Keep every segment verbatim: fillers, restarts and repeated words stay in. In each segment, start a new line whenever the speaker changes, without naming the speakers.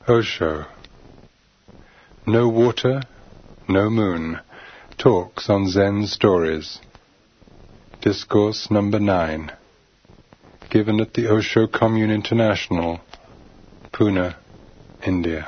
Osho. No water, no moon. Talks on Zen stories. Discourse number nine. Given at the Osho Commune International, Pune, India.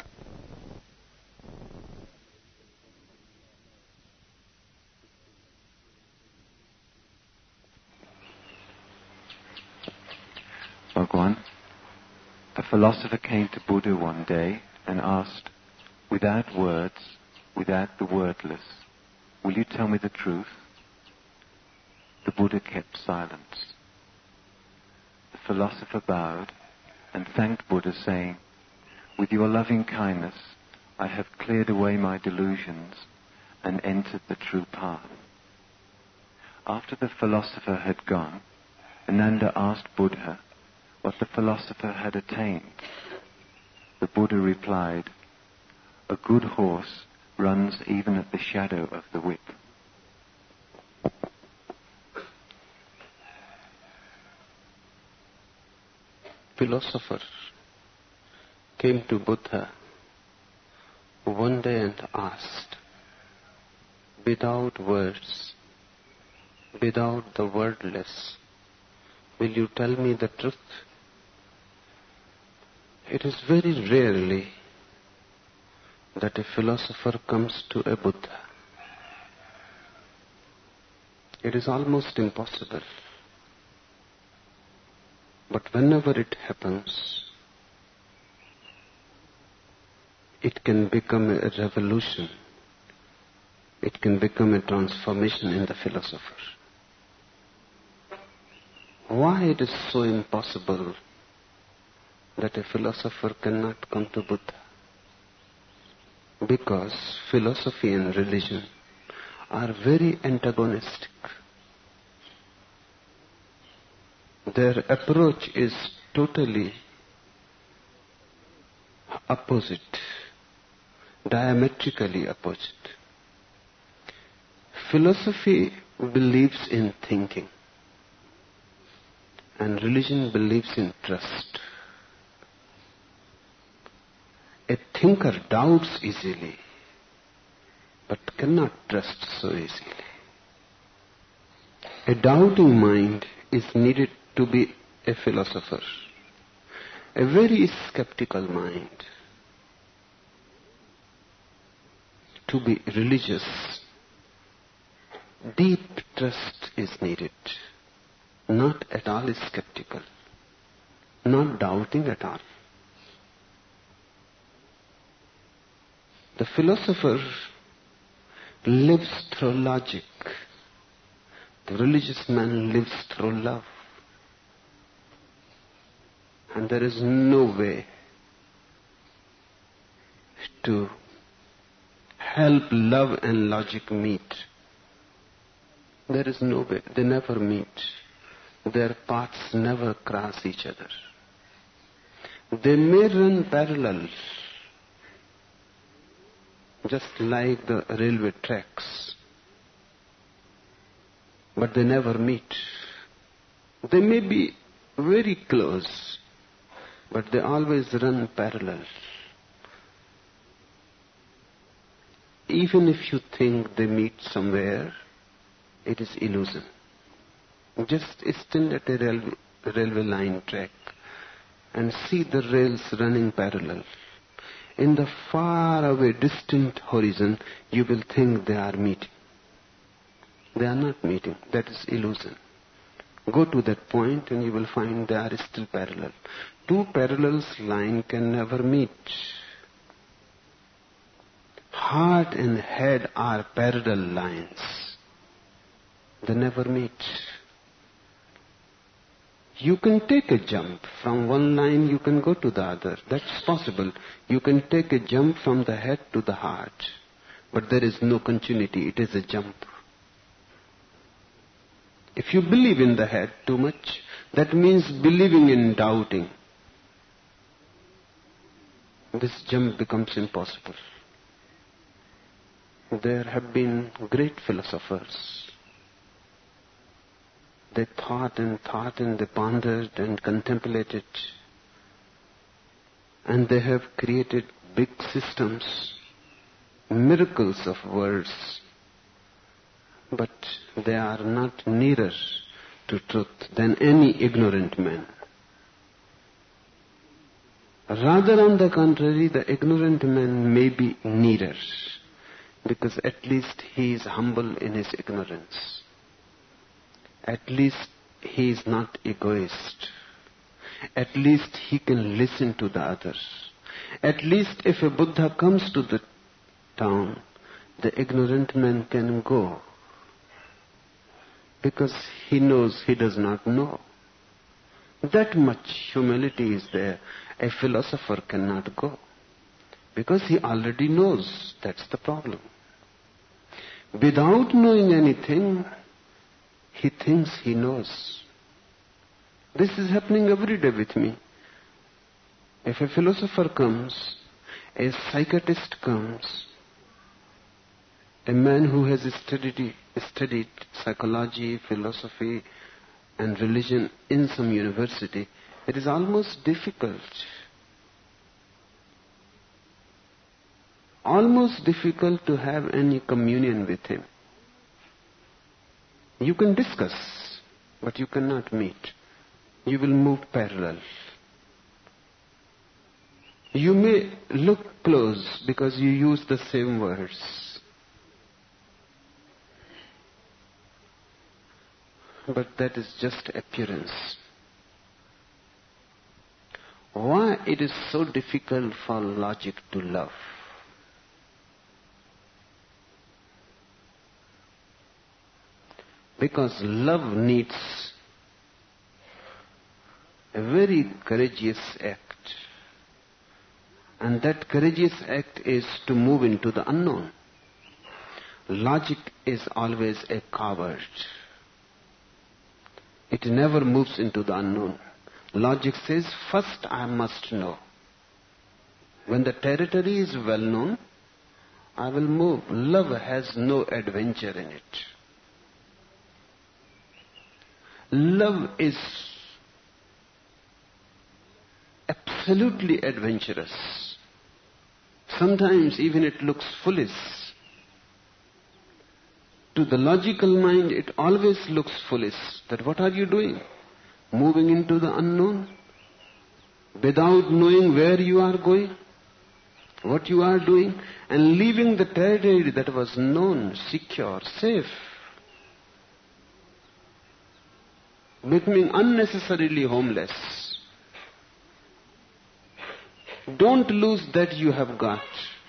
Bhagwan, a philosopher came to Buddha one day and asked, without words, without the wordless, will you tell me the truth? The Buddha kept silence. The philosopher bowed and thanked Buddha, saying, with your loving kindness, I have cleared away my delusions and entered the true path. After the philosopher had gone, Ananda asked Buddha what the philosopher had attained. The Buddha replied, a good horse runs even at the shadow of the whip.
Philosopher came to Buddha one day and asked, without words, without the wordless, will you tell me the truth? It is very rarely that a philosopher comes to a Buddha. It is almost impossible. But whenever it happens, it can become a revolution. It can become a transformation in the philosopher. Why it is so impossible that a philosopher cannot come to Buddha? Because philosophy and religion are very antagonistic. Their approach is totally opposite, diametrically opposite. Philosophy believes in thinking, and religion believes in trust. A thinker doubts easily, but cannot trust so easily. A doubting mind is needed to be a philosopher. A very skeptical mind to be religious. Deep trust is needed, not at all skeptical, not doubting at all. The philosopher lives through logic. The religious man lives through love. And there is no way to help love and logic meet. There is no way. They never meet. Their paths never cross each other. They may run parallel, just like the railway tracks, but they never meet. They may be very close, but they always run parallel. Even if you think they meet somewhere, it is illusion. Just stand at a railway, railway line track and see the rails running parallel. In the far away distant horizon, you will think they are meeting. They are not meeting. That is illusion. Go to that point and you will find they are still parallel. Two parallel lines can never meet. Heart and head are parallel lines. They never meet. You can take a jump from one line, you can go to the other. That's possible. You can take a jump from the head to the heart. But there is no continuity. It is a jump. If you believe in the head too much, that means believing in doubting. This jump becomes impossible. There have been great philosophers. They thought and thought and they pondered and contemplated. And they have created big systems, miracles of words, but they are not nearer to truth than any ignorant man. Rather, on the contrary, the ignorant man may be nearer, because at least he is humble in his ignorance. At least he is not egoist. At least he can listen to the others. At least if a Buddha comes to the town, the ignorant man can go, because he knows he does not know. That much humility is there. A philosopher cannot go, because he already knows. That's the problem. Without knowing anything, he thinks he knows. This is happening every day with me. If a philosopher comes, a psychiatrist comes, a man who has studied, studied psychology, philosophy, and religion in some university, it is almost difficult, almost difficult to have any communion with him. You can discuss, but you cannot meet. You will move parallel. You may look close because you use the same words. But that is just appearance. Why it is so difficult for logic to love? Because love needs a very courageous act. And that courageous act is to move into the unknown. Logic is always a coward. It never moves into the unknown. Logic says, first I must know. When the territory is well known, I will move. Love has no adventure in it. Love is absolutely adventurous. Sometimes even it looks foolish. To the logical mind, it always looks foolish. That what are you doing? Moving into the unknown? Without knowing where you are going? What you are doing? And leaving the territory that was known, secure, safe. Becoming unnecessarily homeless. Don't lose that you have got.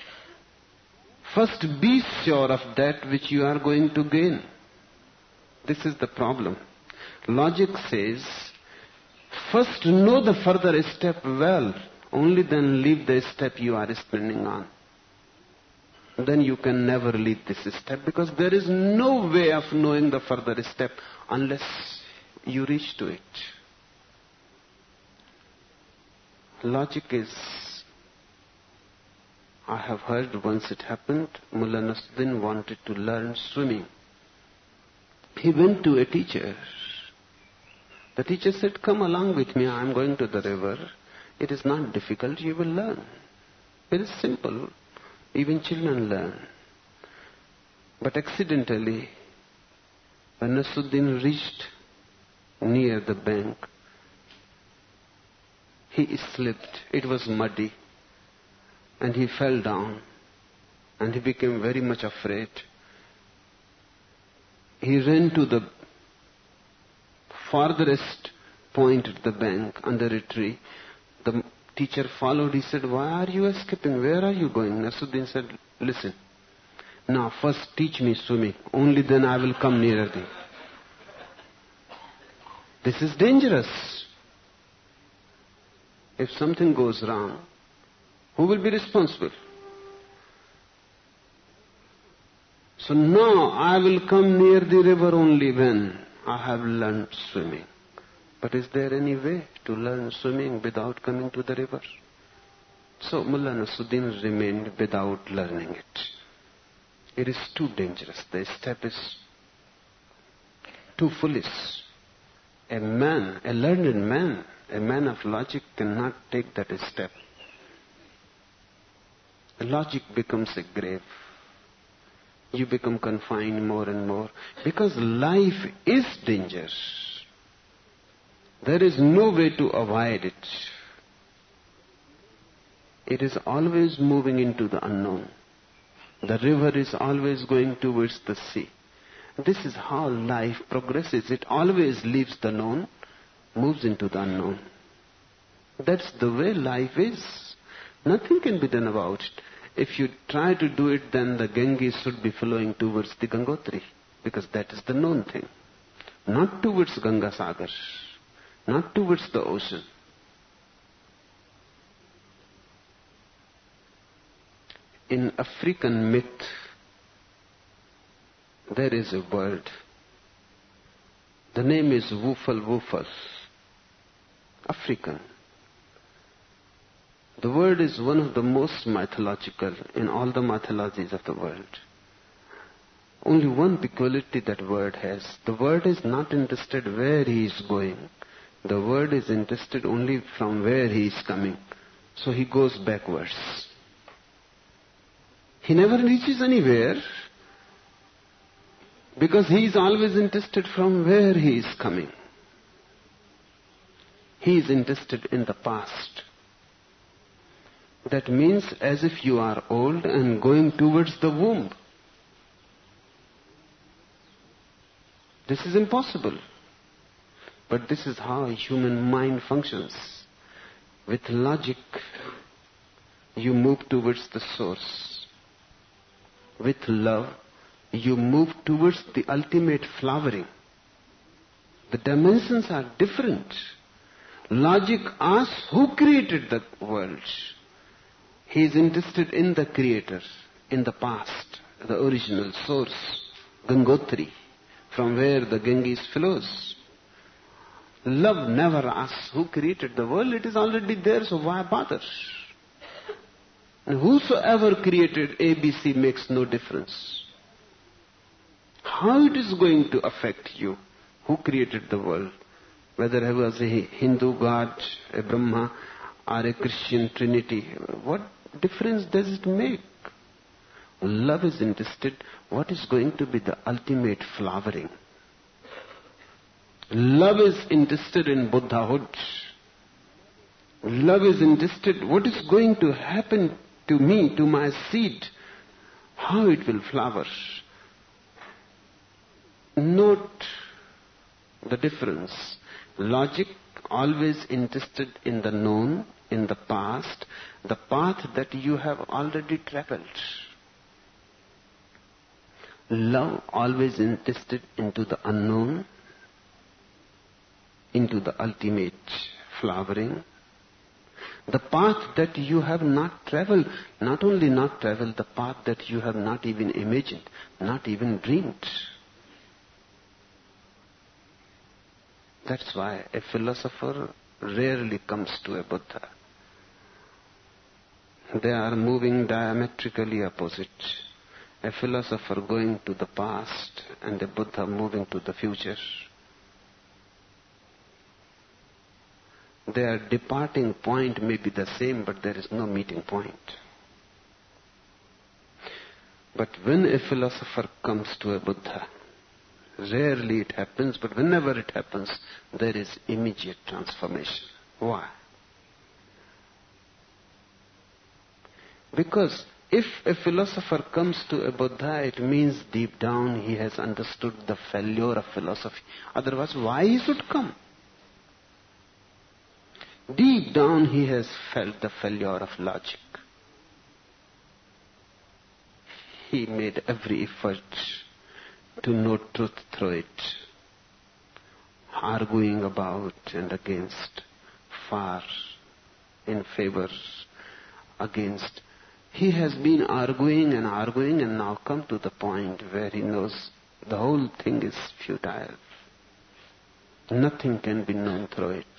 First be sure of that which you are going to gain. This is the problem. Logic says, first know the further step well, only then leave the step you are standing on. Then you can never leave this step, because there is no way of knowing the further step unless you reach to it. Logic is, I have heard once it happened, Mullah Nasruddin wanted to learn swimming. He went to a teacher. The teacher said, come along with me, I am going to the river. It is not difficult, you will learn. It is simple, even children learn. But accidentally, when Nasruddin reached near the bank, he slipped. It was muddy. And he fell down. And he became very much afraid. He ran to the farthest point at the bank under a tree. The teacher followed. He said, why are you escaping? Where are you going? Nasruddin said, listen. Now first teach me swimming. Only then I will come nearer thee. This is dangerous. If something goes wrong, who will be responsible? So now I will come near the river only when I have learned swimming. But is there any way to learn swimming without coming to the river? So Mullah Nasruddin remained without learning it. It is too dangerous. The step is too foolish. A man, a learned man, a man of logic cannot take that step. logic becomes a grave. You become confined more and more because life is danger. There is no way to avoid it. It is always moving into the unknown. The river is always going towards the sea. This is how life progresses. It always leaves the known, moves into the unknown. That's the way life is. Nothing can be done about it. If you try to do it, then the Ganges should be flowing towards the Gangotri, because that is the known thing. Not towards Ganga Sagar, not towards the ocean. In African myth, there is a bird. The name is Woofal Woofal. African. The word is one of the most mythological in all the mythologies of the world. Only one peculiarity that word has. The word is not interested where he is going. The word is interested only from where he is coming. So he goes backwards. He never reaches anywhere because he is always interested from where he is coming. He is interested in the past. That means as if you are old and going towards the womb. This is impossible. But this is how a human mind functions. With logic, you move towards the source. With love, you move towards the ultimate flowering. The dimensions are different. Logic asks who created the world. He is interested in the creator, in the past, the original source, Gangotri, from where the Ganges flows. Love never asks who created the world. It is already there, so why bother? And whosoever created A B C makes no difference. How it is going to affect you? Who created the world? Whether it was a Hindu God, a Brahma, or a Christian Trinity. What difference does it make? Love is interested what is going to be the ultimate flowering. Love is interested in Buddhahood. Love is interested what is going to happen to me, to my seed, how it will flower. Note the difference. Logic always interested in the known, in the past, the path that you have already traveled. Love always interested into the unknown, into the ultimate flowering. The path that you have not traveled, not only not traveled, the path that you have not even imagined, not even dreamed. That's why a philosopher rarely comes to a Buddha. They are moving diametrically opposite. A philosopher going to the past and a Buddha moving to the future. Their departing point may be the same, but there is no meeting point. But when a philosopher comes to a Buddha, rarely it happens, but whenever it happens, there is immediate transformation. Why? Because if a philosopher comes to a Buddha, it means deep down he has understood the failure of philosophy. Otherwise, why he should come? Deep down he has felt the failure of logic. He made every effort to know truth through it, arguing about and against, far in favor, against. He has been arguing and arguing and now come to the point where he knows the whole thing is futile. Nothing can be known through it.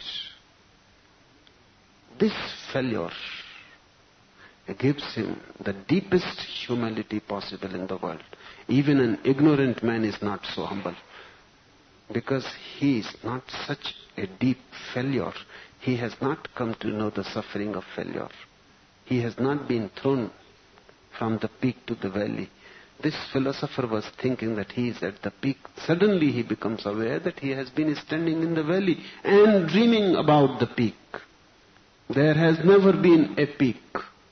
This failure gives him the deepest humility possible in the world. Even an ignorant man is not so humble, because he is not such a deep failure. He has not come to know the suffering of failure. He has not been thrown from the peak to the valley. This philosopher was thinking that he is at the peak. Suddenly he becomes aware that he has been standing in the valley and dreaming about the peak. There has never been a peak.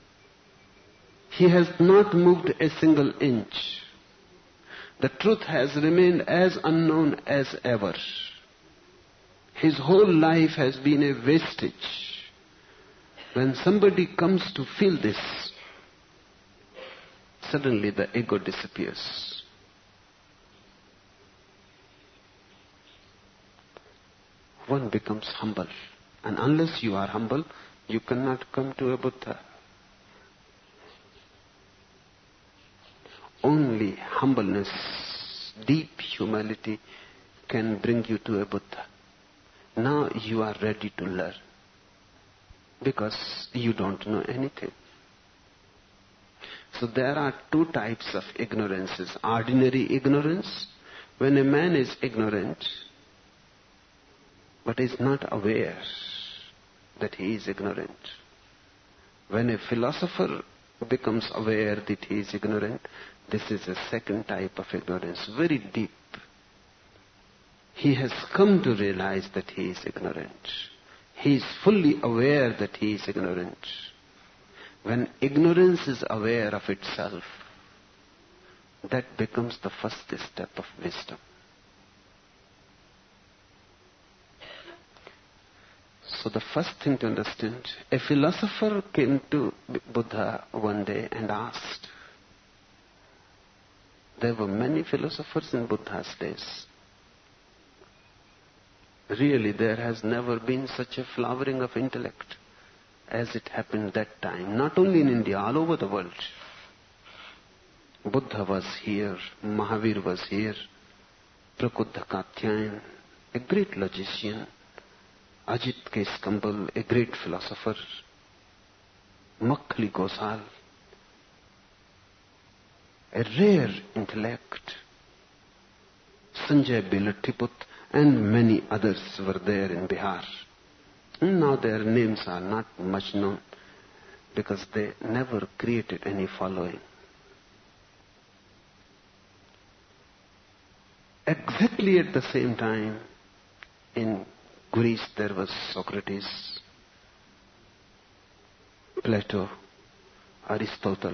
He has not moved a single inch. The truth has remained as unknown as ever. His whole life has been a wastage. When somebody comes to feel this, suddenly the ego disappears. One becomes humble. And unless you are humble, you cannot come to a Buddha. Only humbleness, deep humility can bring you to a Buddha. Now you are ready to learn. Because you don't know anything. So there are two types of ignorances. Ordinary ignorance, when a man is ignorant, but is not aware that he is ignorant. When a philosopher becomes aware that he is ignorant, this is a second type of ignorance, very deep. He has come to realize that he is ignorant. He is fully aware that he is ignorant. When ignorance is aware of itself, that becomes the first step of wisdom. So the first thing to understand, a philosopher came to Buddha one day and asked. There were many philosophers in Buddha's days. Really, there has never been such a flowering of intellect as it happened that time. Not only in India, all over the world. Buddha was here, Mahavir was here, Prakuddha Katyayana, a great logician, Ajit Keskambal, a great philosopher, Makhali Gosal, a rare intellect, Sanjay Bilattiput, and many others were there in Bihar. Now their names are not much known because they never created any following. Exactly at the same time, in Greece there was Socrates, Plato, Aristotle,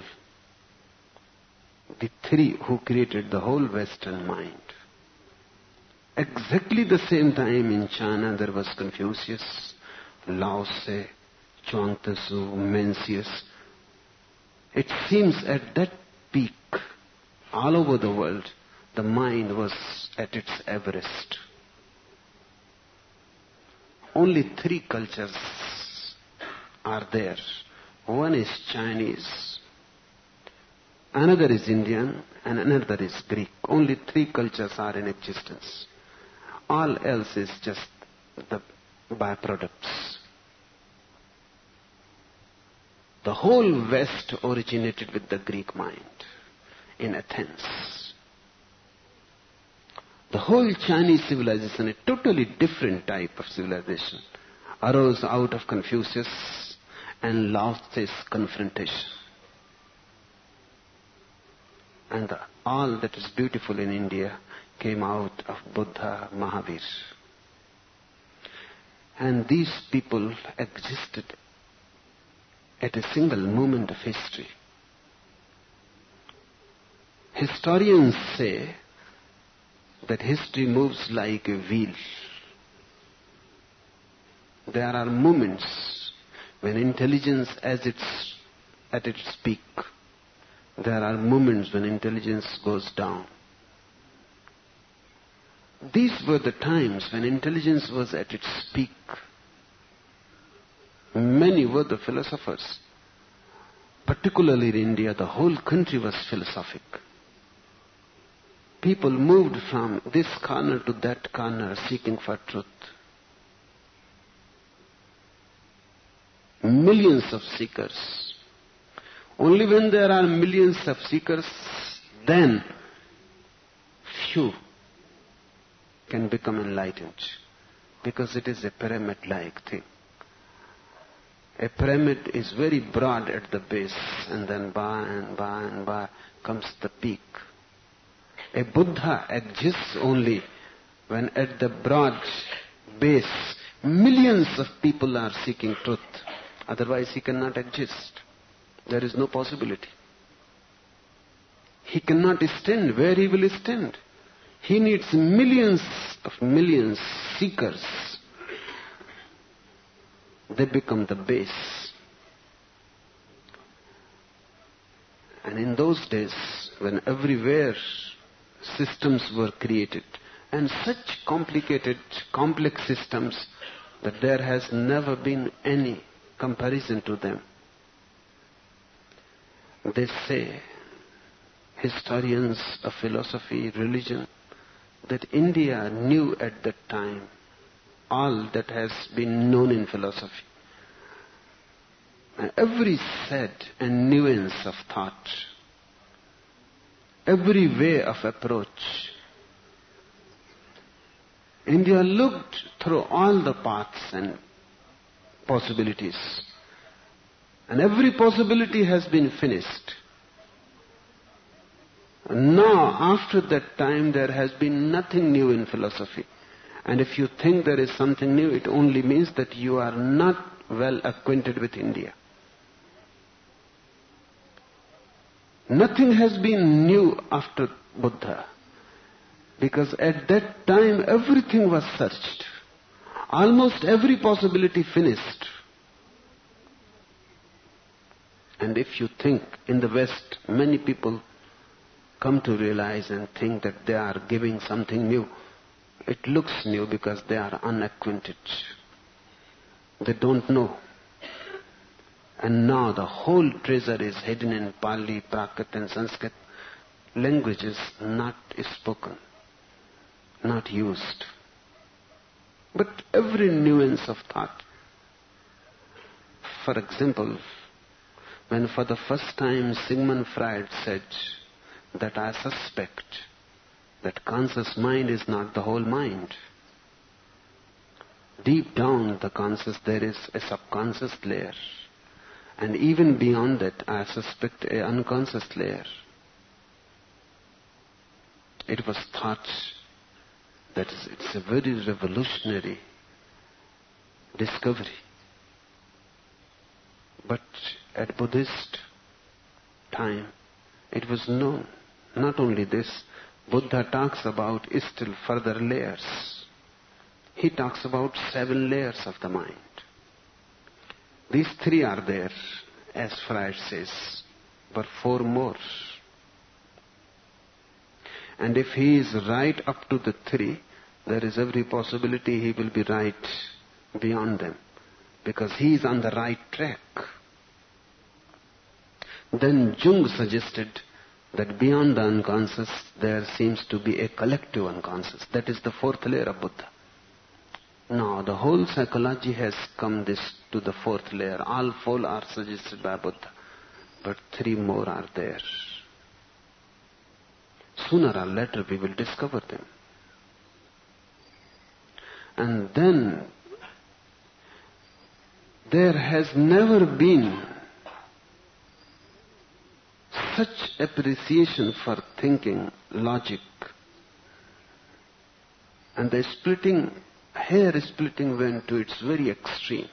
the three who created the whole Western mind. Exactly the same time in China there was Confucius, Lao Tse, Chuang Tzu, Mencius. It seems at that peak, all over the world, the mind was at its Everest. Only three cultures are there. One is Chinese, another is Indian, and another is Greek. Only three cultures are in existence. All else is just the byproducts. The whole West originated with the Greek mind in Athens. The whole Chinese civilization, a totally different type of civilization, arose out of Confucius and Lao Tse's confrontation. And the, all that is beautiful in India came out of Buddha, Mahavir. And these people existed at a single moment of history. Historians say that history moves like a wheel. There are moments when intelligence as it's at its peak. There are moments when intelligence goes down. These were the times when intelligence was at its peak. Many were the philosophers. Particularly in India, the whole country was philosophic. People moved from this corner to that corner seeking for truth. Millions of seekers. Only when there are millions of seekers, then few can become enlightened. Because it is a pyramid-like thing. A pyramid is very broad at the base, and then by and by and by comes the peak. A Buddha exists only when at the broad base millions of people are seeking truth. Otherwise he cannot exist. There is no possibility. He cannot stand where he will stand. He needs millions of millions seekers. They become the base. And in those days, when everywhere systems were created, and such complicated, complex systems that there has never been any comparison to them. They say, historians of philosophy, religion, that India knew at that time all that has been known in philosophy. And every set and nuance of thought, every way of approach. India looked through all the paths and possibilities. And every possibility has been finished. Now, after that time, there has been nothing new in philosophy. And if you think there is something new, it only means that you are not well acquainted with India. Nothing has been new after Buddha. Because at that time, everything was searched. Almost every possibility finished. And if you think in the West, many people come to realize and think that they are giving something new. It looks new because they are unacquainted. They don't know. And now the whole treasure is hidden in Pali, Prakrit and Sanskrit languages not spoken, not used. But every nuance of thought. For example, when for the first time Sigmund Freud said that I suspect that conscious mind is not the whole mind. Deep down the conscious there is a subconscious layer. And even beyond that I suspect an unconscious layer. It was thought that it's a very revolutionary discovery. But at Buddhist time, it was known. Not only this, Buddha talks about still further layers. He talks about seven layers of the mind. These three are there, as Freud says, but four more. And if he is right up to the three, there is every possibility he will be right beyond them, because he is on the right track. Then Jung suggested that beyond the unconscious there seems to be a collective unconscious. That is the fourth layer of Buddha. Now the whole psychology has come this to the fourth layer. All four are suggested by Buddha, but three more are there. Sooner or later we will discover them. And then there has never been such appreciation for thinking, logic, and the splitting, hair splitting went to its very extreme.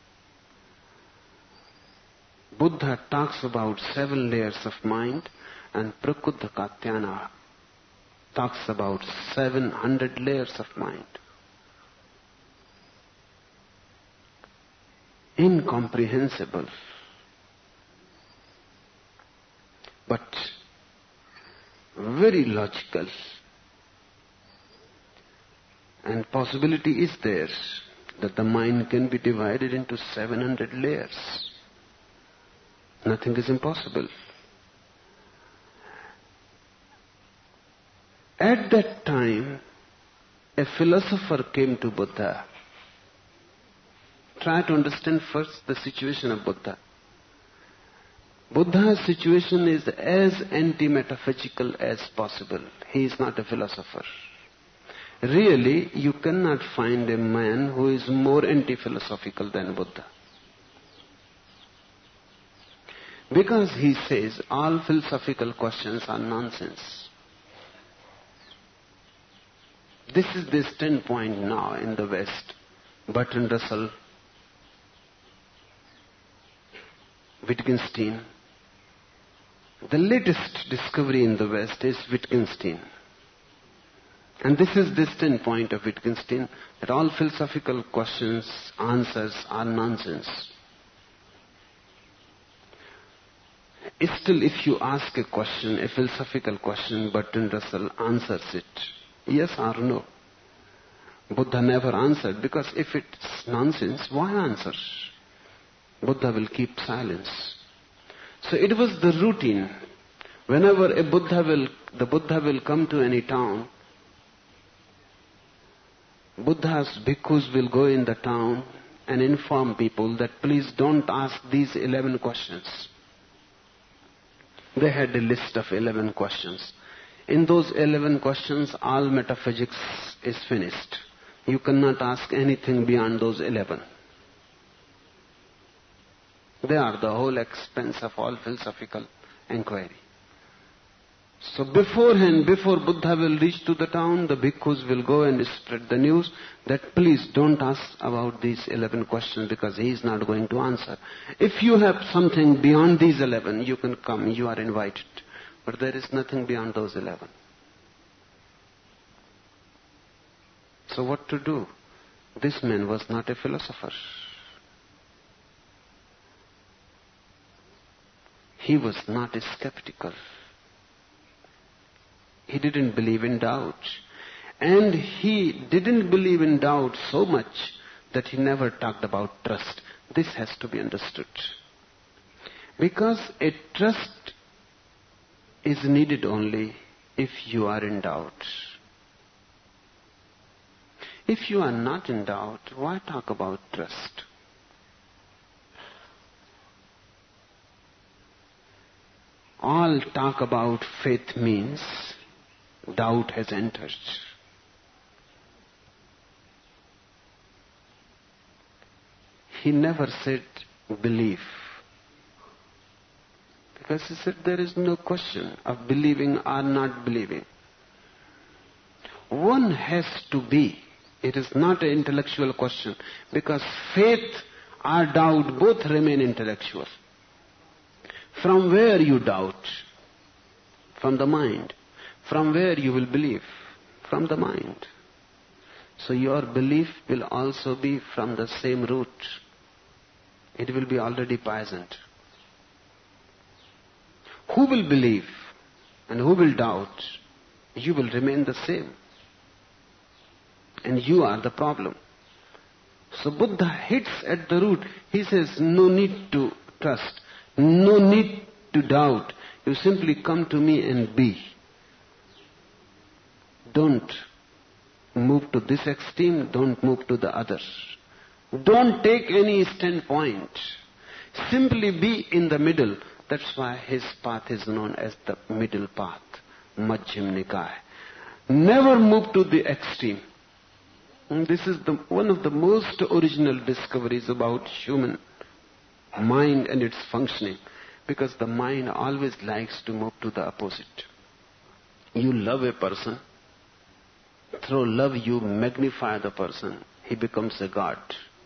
Buddha talks about seven layers of mind, and Prakuddha Katyana talks about seven hundred layers of mind. Incomprehensible. But very logical. And possibility is there that the mind can be divided into seven hundred layers. Nothing is impossible. At that time, a philosopher came to Buddha. Try to understand first the situation of Buddha. Buddha's situation is as anti-metaphysical as possible. He is not a philosopher. Really, you cannot find a man who is more anti-philosophical than Buddha. Because he says all philosophical questions are nonsense. This is the standpoint now in the West. Bertrand Russell, Wittgenstein. The latest discovery in the West is Wittgenstein. And this is the standpoint of Wittgenstein, that all philosophical questions, answers are nonsense. Still, if you ask a question, a philosophical question, Bertrand Russell answers it. Yes or no? Buddha never answered, because if it's nonsense, why answer? Buddha will keep silence. So it was the routine. Whenever a Buddha will, the Buddha will come to any town, Buddha's bhikkhus will go in the town and inform people that please don't ask these eleven questions. They had a list of eleven questions. In those eleven questions, all metaphysics is finished. You cannot ask anything beyond those eleven. They are the whole expense of all philosophical inquiry. So beforehand, before Buddha will reach to the town, the bhikkhus will go and spread the news that please don't ask about these eleven questions because he is not going to answer. If you have something beyond these eleven, you can come, you are invited. But there is nothing beyond those eleven. So what to do? This man was not a philosopher. He was not skeptical. He didn't believe in doubt. And he didn't believe in doubt so much that he never talked about trust. This has to be understood. Because a trust is needed only if you are in doubt. If you are not in doubt, why talk about trust? All talk about faith means doubt has entered. He never said belief. Because he said there is no question of believing or not believing. One has to be. It is not an intellectual question. Because faith or doubt both remain intellectual. From where you doubt? From the mind. From where you will believe? From the mind. So your belief will also be from the same root. It will be already poisoned. Who will believe and who will doubt? You will remain the same. And you are the problem. So Buddha hits at the root. He says, no need to trust. No need to doubt. You simply come to me and be. Don't move to this extreme, don't move to the other. Don't take any standpoint. Simply be in the middle. That's why his path is known as the middle path, Majjhim Nikaya. Never move to the extreme. And this is the, one of the most original discoveries about human mind and its functioning. Because the mind always likes to move to the opposite. You love a person. Through love you magnify the person. He becomes a god.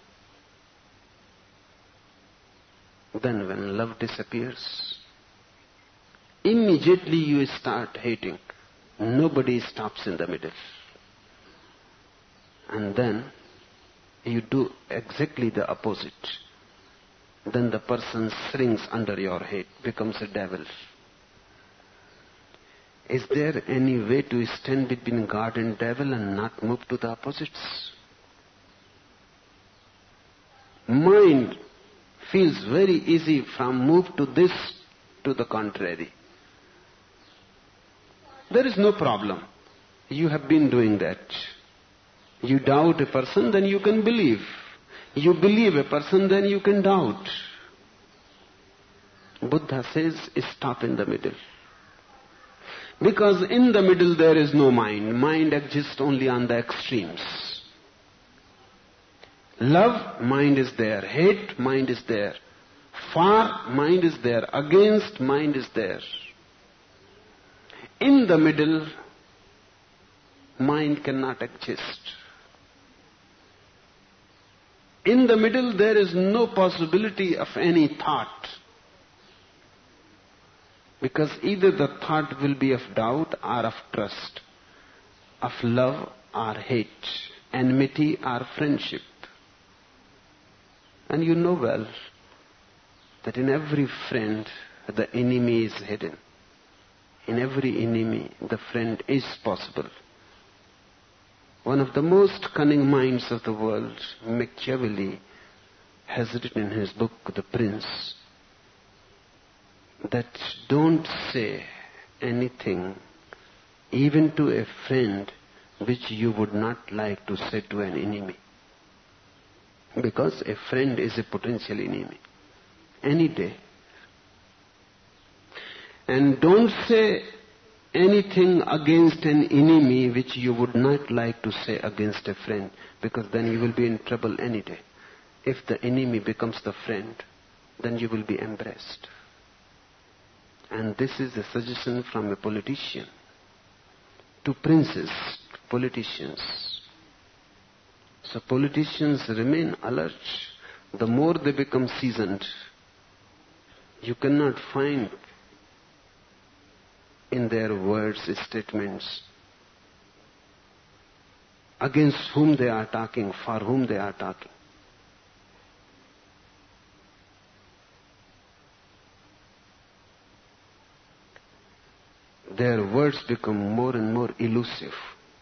Then when love disappears, immediately you start hating. Nobody stops in the middle. And then you do exactly the opposite. Then the person shrinks under your hate, becomes a devil. Is there any way to stand between God and devil and not move to the opposites? Mind feels very easy from move to this to the contrary. There is no problem. You have been doing that. You doubt a person, then you can believe. You believe a person, then you can doubt. Buddha says, stop in the middle. Because in the middle there is no mind. Mind exists only on the extremes. Love, mind is there. Hate, mind is there. For mind is there, against mind is there. In the middle, mind cannot exist. In the middle, there is no possibility of any thought. Because either the thought will be of doubt or of trust, of love or hate, enmity or friendship. And you know well that in every friend, the enemy is hidden. In every enemy, the friend is possible. One of the most cunning minds of the world, Machiavelli, has written in his book, The Prince, that don't say anything, even to a friend, which you would not like to say to an enemy. Because a friend is a potential enemy. Any day. And don't say anything against an enemy which you would not like to say against a friend, because then you will be in trouble any day. If the enemy becomes the friend, then you will be embraced. And this is a suggestion from a politician to princes, to politicians. So politicians remain alert. The more they become seasoned, you cannot find in their words, statements, against whom they are talking, for whom they are talking. Their words become more and more elusive.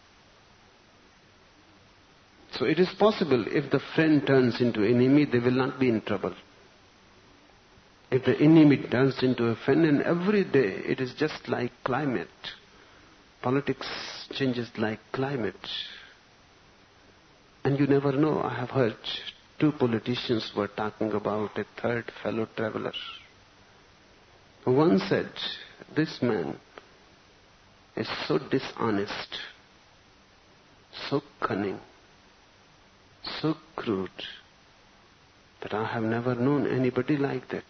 So it is possible if the friend turns into enemy, they will not be in trouble. If the enemy turns into a friend, and every day it is just like climate. Politics changes like climate. And you never know. I have heard two politicians were talking about a third fellow traveler. One said, this man is so dishonest, so cunning, so crude, that I have never known anybody like that.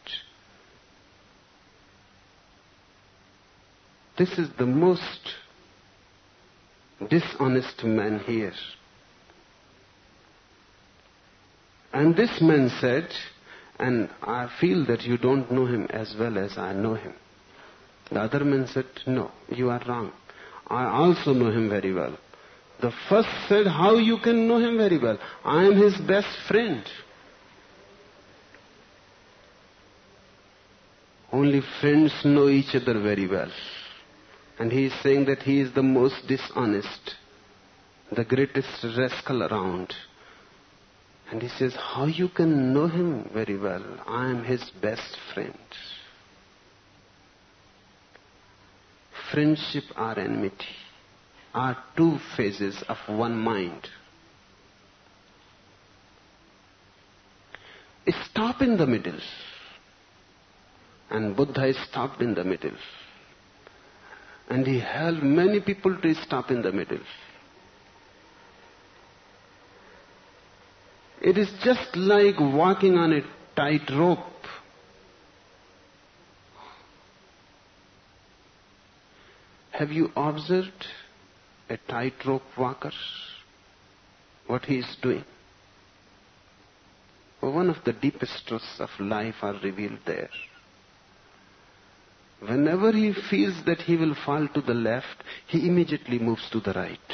This is the most dishonest man here. And this man said, and I feel that you don't know him as well as I know him. The other man said, no, you are wrong. I also know him very well. The first said, how you can know him very well? I am his best friend. Only friends know each other very well. And he is saying that he is the most dishonest, the greatest rascal around. And he says, how you can know him very well? I am his best friend. Friendship or enmity are two phases of one mind. Stop in the middle. And Buddha stopped in the middle. And he helped many people to stop in the middle. It is just like walking on a tight rope. Have you observed a tightrope walker? What he is doing? Well, one of the deepest truths of life are revealed there. Whenever he feels that he will fall to the left, he immediately moves to the right.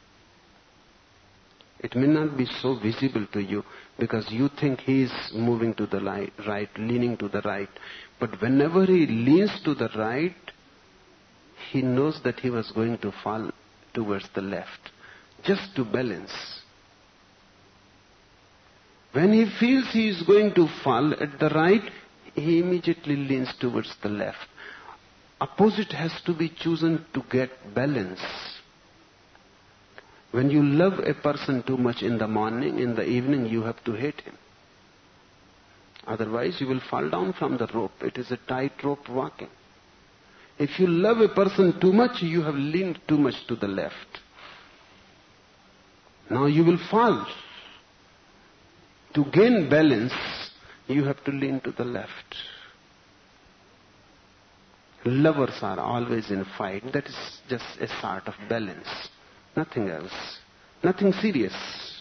It may not be so visible to you because you think he is moving to the right, leaning to the right. But whenever he leans to the right, he knows that he was going to fall towards the left, just to balance. When he feels he is going to fall at the right, he immediately leans towards the left. Opposite has to be chosen to get balance. When you love a person too much in the morning, in the evening you have to hate him. Otherwise you will fall down from the rope. It is a tight rope walking. If you love a person too much, you have leaned too much to the left. Now you will fall. To gain balance, you have to lean to the left. Lovers are always in fight. That is just a sort of balance. Nothing else. Nothing serious.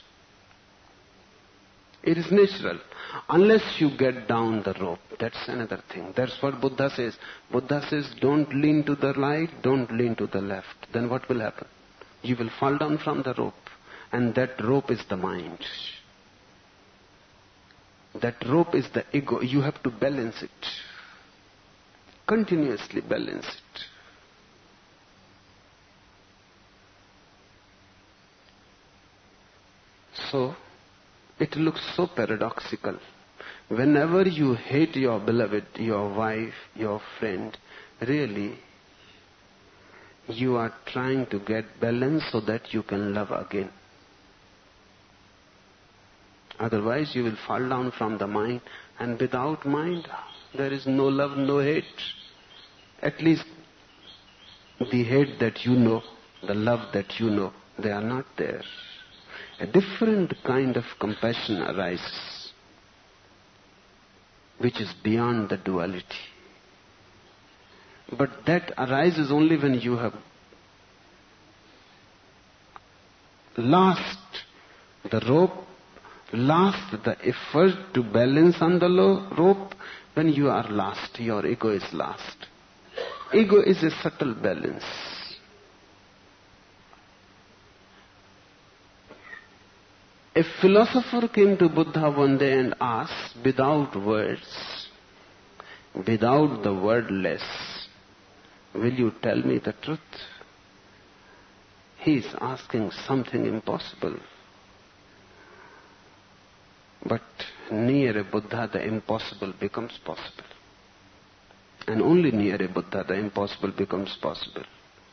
It is natural. Unless you get down the rope, that's another thing. That's what Buddha says. Buddha says, don't lean to the right, don't lean to the left. Then what will happen? You will fall down from the rope. And that rope is the mind. That rope is the ego. You have to balance it. Continuously balance it. So, it looks so paradoxical. Whenever you hate your beloved, your wife, your friend, really, you are trying to get balance so that you can love again. Otherwise, you will fall down from the mind, and without mind, there is no love, no hate. At least the hate that you know, the love that you know, they are not there. A different kind of compassion arises, which is beyond the duality. But that arises only when you have lost the rope, lost the effort to balance on the low rope. When you are lost, your ego is lost. Ego is a subtle balance. A philosopher came to Buddha one day and asked, without words, without the wordless, will you tell me the truth? He is asking something impossible. But near a Buddha, the impossible becomes possible. And only near a Buddha, the impossible becomes possible.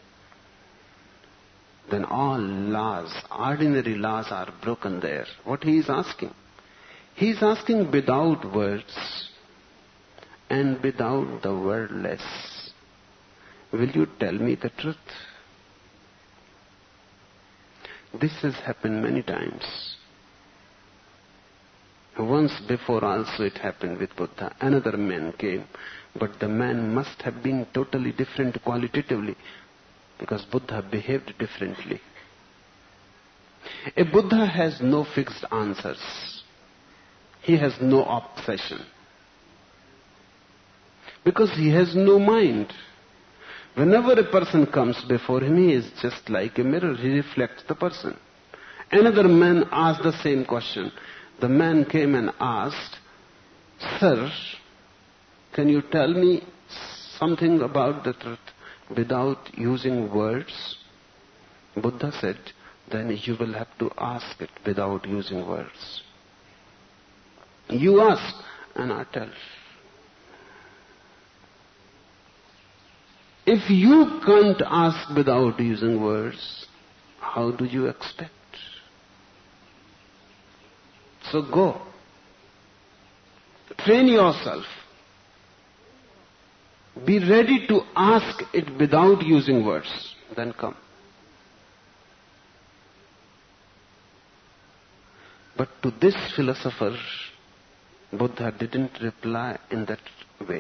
Then all laws, ordinary laws are broken there. What he is asking? He is asking without words and without the wordless. Will you tell me the truth? This has happened many times. Once before also it happened with Buddha. Another man came, but the man must have been totally different qualitatively, because Buddha behaved differently. A Buddha has no fixed answers. He has no obsession. Because he has no mind. Whenever a person comes before him, he is just like a mirror. He reflects the person. Another man asked the same question. The man came and asked, Sir, can you tell me something about the truth without using words? Buddha said, then you will have to ask it without using words. You ask and I tell. If you can't ask without using words, how do you expect? So go. Train yourself. Be ready to ask it without using words. Then come. But to this philosopher, Buddha didn't reply in that way.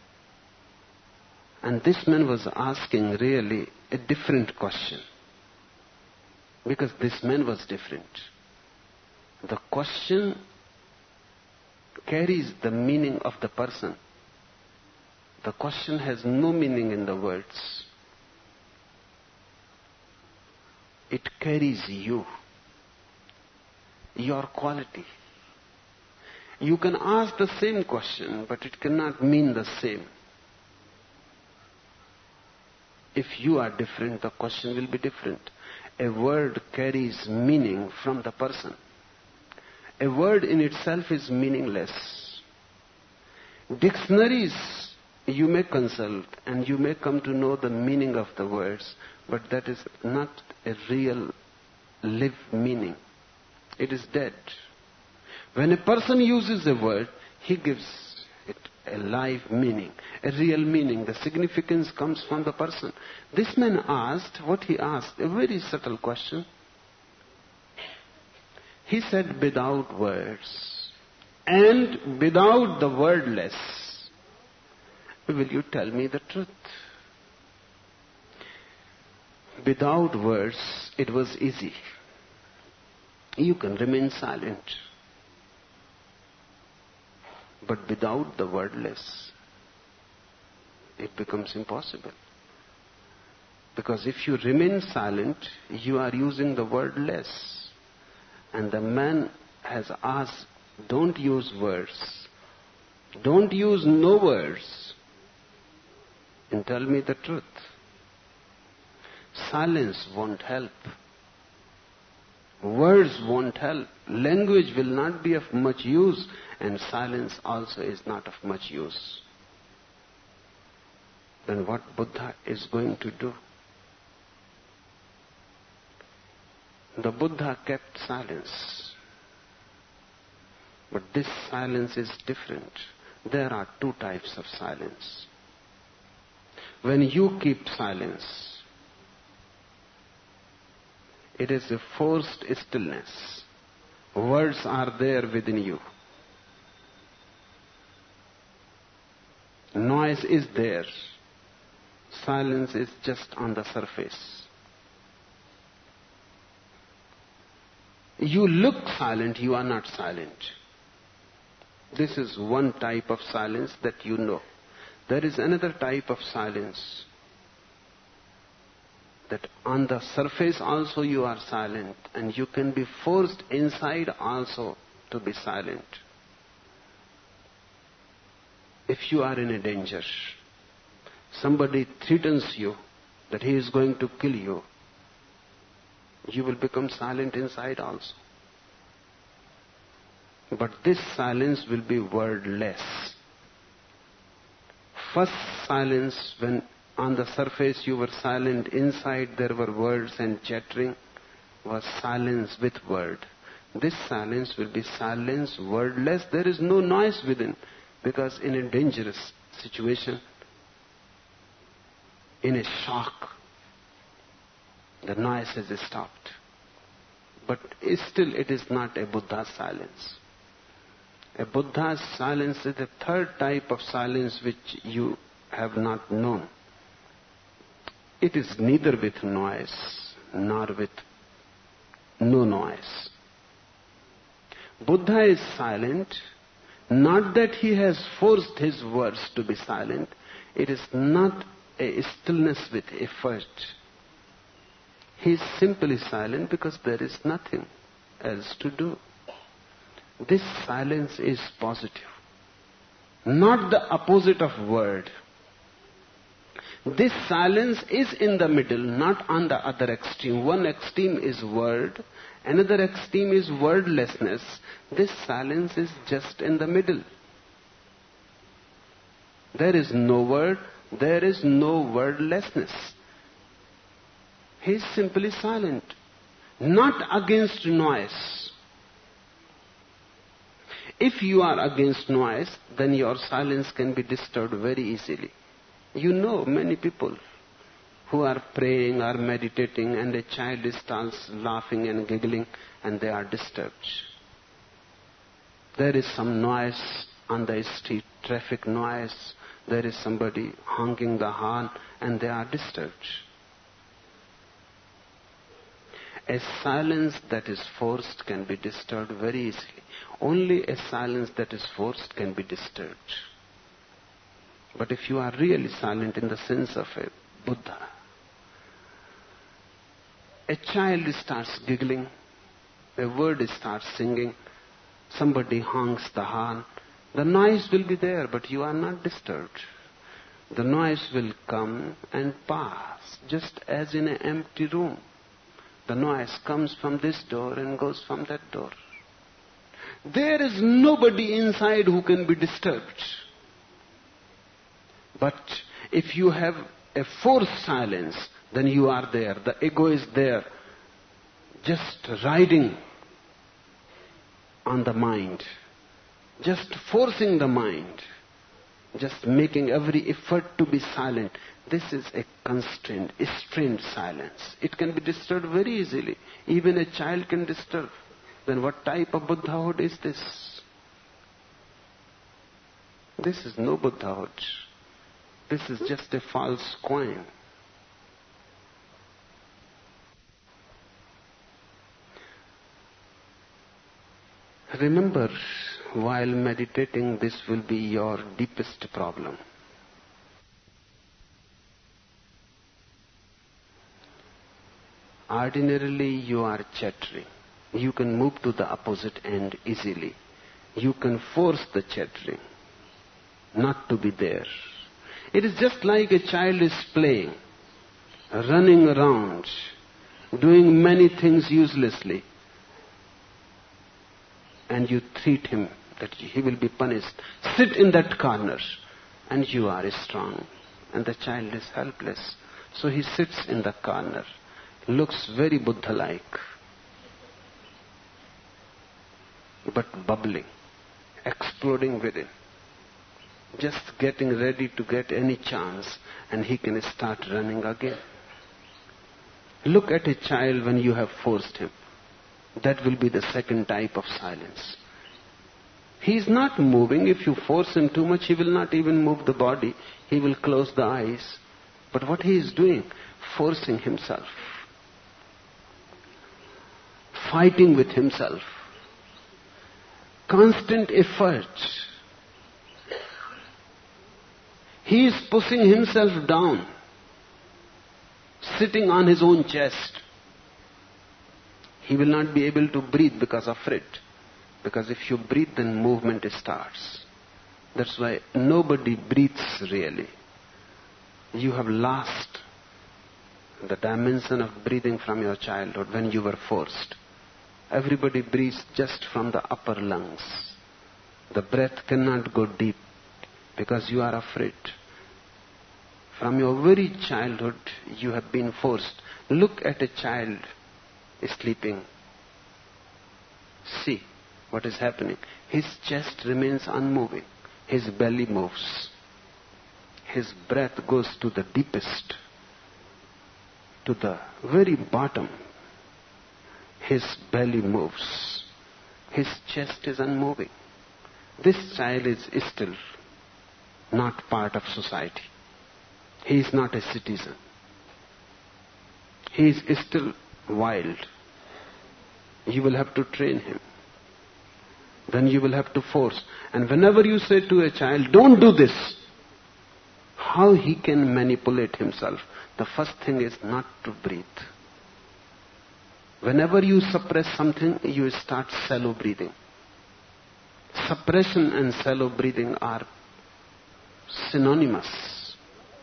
And this man was asking really a different question. Because this man was different. The question carries the meaning of the person. The question has no meaning in the words. It carries you, your quality. You can ask the same question, but it cannot mean the same. If you are different, the question will be different. A word carries meaning from the person. A word in itself is meaningless. Dictionaries you may consult and you may come to know the meaning of the words, but that is not a real live meaning. It is dead. When a person uses a word, he gives it a live meaning, a real meaning. The significance comes from the person. This man asked what he asked, a very subtle question. He said, without words. And without the wordless, will you tell me the truth? Without words, it was easy. You can remain silent. But without the wordless, it becomes impossible. Because if you remain silent, you are using the word less. And the man has asked, don't use words. Don't use no words. And tell me the truth. Silence won't help. Words won't help. Language will not be of much use, and silence also is not of much use. Then what Buddha is going to do? The Buddha kept silence. But this silence is different. There are two types of silence. When you keep silence, it is a forced stillness. Words are there within you. Noise is there. Silence is just on the surface. You look silent, you are not silent. This is one type of silence that you know. There is another type of silence that on the surface also you are silent, and you can be forced inside also to be silent. If you are in a danger, somebody threatens you that he is going to kill you, you will become silent inside also. But this silence will be wordless. First silence, when on the surface you were silent, inside there were words and chattering, was silence with word. This silence will be silence wordless. There is no noise within, because in a dangerous situation, in a shock, the noise has stopped. But still it is not a Buddha's silence. A Buddha's silence is the third type of silence which you have not known. It is neither with noise nor with no noise. Buddha is silent, not that he has forced his words to be silent. It is not a stillness with effort. He is simply silent because there is nothing else to do. This silence is positive, not the opposite of word. This silence is in the middle, not on the other extreme. One extreme is word, another extreme is wordlessness. This silence is just in the middle. There is no word, there is no wordlessness. He is simply silent, not against noise. If you are against noise, then your silence can be disturbed very easily. You know many people who are praying or meditating, and a child starts laughing and giggling, and they are disturbed. There is some noise on the street, traffic noise. There is somebody honking the horn, and they are disturbed. A silence that is forced can be disturbed very easily. Only a silence that is forced can be disturbed. But if you are really silent in the sense of a Buddha, a child starts giggling, a word starts singing, somebody honks the horn, the noise will be there, but you are not disturbed. The noise will come and pass, just as in an empty room. The noise comes from this door and goes from that door. There is nobody inside who can be disturbed. But if you have a forced silence, then you are there. The ego is there, just riding on the mind, just forcing the mind, just making every effort to be silent. This is a constrained, strained silence. It can be disturbed very easily. Even a child can disturb. Then what type of Buddhahood is this? This is no Buddhahood. This is just a false coin. Remember, while meditating, this will be your deepest problem. Ordinarily, you are chattering. You can move to the opposite end easily. You can force the chattering not to be there. It is just like a child is playing, running around, doing many things uselessly, and you treat him that he will be punished. Sit in that corner, and you are strong, and the child is helpless. So he sits in the corner, looks very Buddha-like, but bubbling, exploding within, just getting ready to get any chance, and he can start running again. Look at a child when you have forced him. That will be the second type of silence. He is not moving. If you force him too much, he will not even move the body. He will close the eyes. But what he is doing? Forcing himself. Fighting with himself. Constant effort. He is pushing himself down. Sitting on his own chest. He will not be able to breathe because of it. Because if you breathe, then movement starts. That's why nobody breathes really. You have lost the dimension of breathing from your childhood when you were forced. Everybody breathes just from the upper lungs. The breath cannot go deep because you are afraid. From your very childhood, you have been forced. Look at a child sleeping. See what is happening. His chest remains unmoving. His belly moves. His breath goes to the deepest, to the very bottom. His belly moves. His chest is unmoving. This child is still not part of society. He is not a citizen. He is still wild. You will have to train him. Then you will have to force. And whenever you say to a child, don't do this, how he can manipulate himself? The first thing is not to breathe. Whenever you suppress something, you start shallow breathing. Suppression and shallow breathing are synonymous.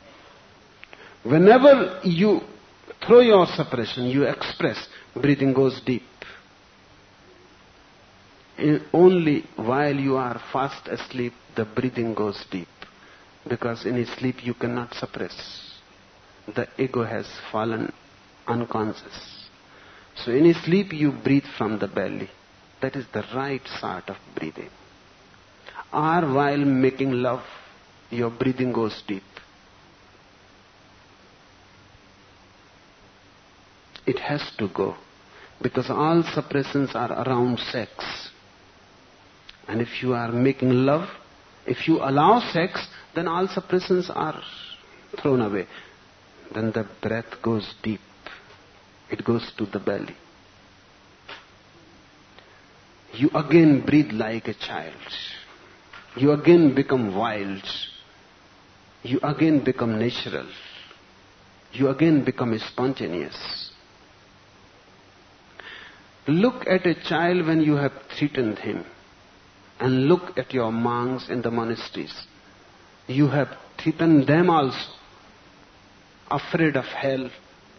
Whenever you throw your suppression, you express, breathing goes deep. In only while you are fast asleep, the breathing goes deep. Because in sleep you cannot suppress. The ego has fallen unconscious. So in sleep you breathe from the belly. That is the right sort of breathing. Or while making love, your breathing goes deep. It has to go. Because all suppressions are around sex. And if you are making love, if you allow sex, then all suppressions are thrown away. Then the breath goes deep. It goes to the belly. You again breathe like a child. You again become wild. You again become natural. You again become spontaneous. Look at a child when you have threatened him. And look at your monks in the monasteries. You have threatened them also. Afraid of hell.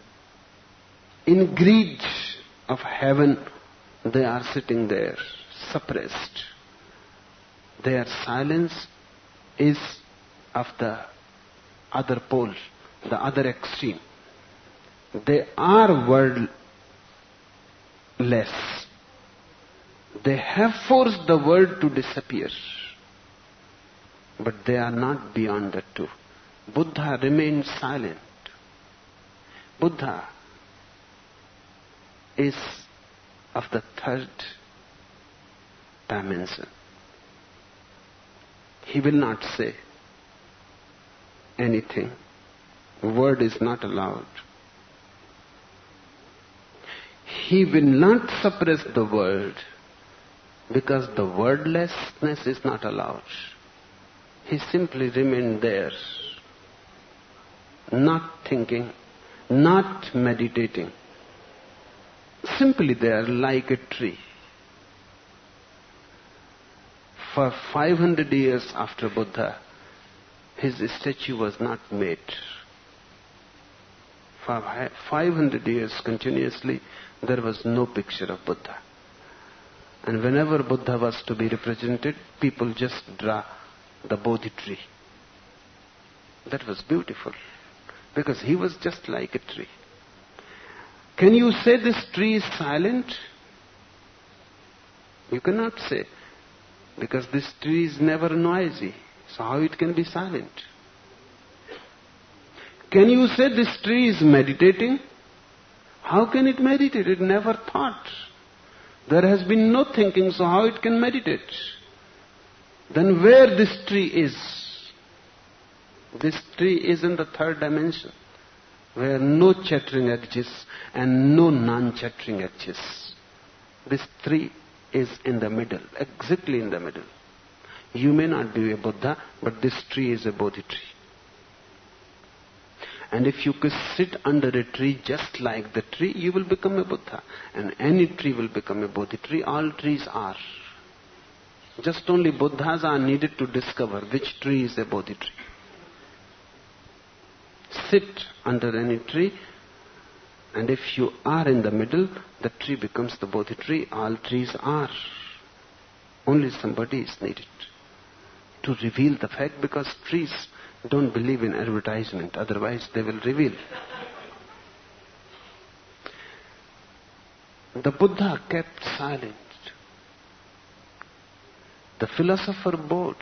In greed of heaven, they are sitting there, suppressed. Their silence is of the other pole, the other extreme. They are wordless. They have forced the word to disappear. But they are not beyond the two. Buddha remained silent. Buddha is of the third dimension. He will not say anything. Word is not allowed. He will not suppress the word because the wordlessness is not allowed. He simply remained there, not thinking, not meditating, simply there like a tree. For five hundred years after Buddha, his statue was not made. For five hundred years continuously, there was no picture of Buddha. And whenever Buddha was to be represented, people just draw the Bodhi tree. That was beautiful, because he was just like a tree. Can you say this tree is silent? You cannot say, because this tree is never noisy. So how it can be silent? Can you say this tree is meditating? How can it meditate? It never thought. There has been no thinking, so how it can meditate? Then where this tree is? This tree is in the third dimension, where no chattering exists and no non-chattering exists. This tree is in the middle, exactly in the middle. You may not be a Buddha, but this tree is a Bodhi tree. And if you could sit under a tree just like the tree, you will become a Buddha. And any tree will become a Bodhi tree. All trees are. Just only Buddhas are needed to discover which tree is a Bodhi tree. Sit under any tree, and if you are in the middle, the tree becomes the Bodhi tree. All trees are. Only somebody is needed to reveal the fact, because trees don't believe in advertisement, otherwise they will reveal. The Buddha kept silent. The philosopher bowed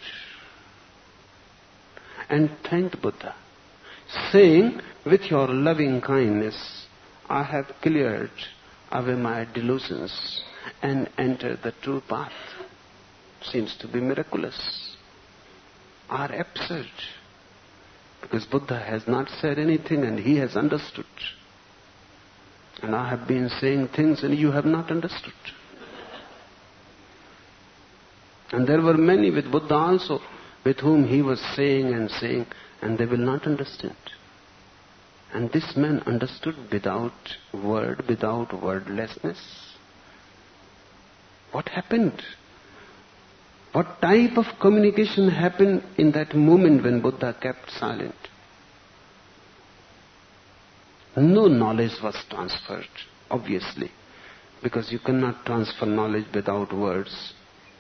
and thanked Buddha, saying, with your loving kindness, I have cleared away my delusions and entered the true path. Seems to be miraculous or absurd, because Buddha has not said anything and he has understood. And I have been saying things and you have not understood. And there were many with Buddha also, with whom he was saying and saying, and they will not understand. And this man understood without word, without wordlessness. What happened? What type of communication happened in that moment when Buddha kept silent? No knowledge was transferred, obviously, because you cannot transfer knowledge without words.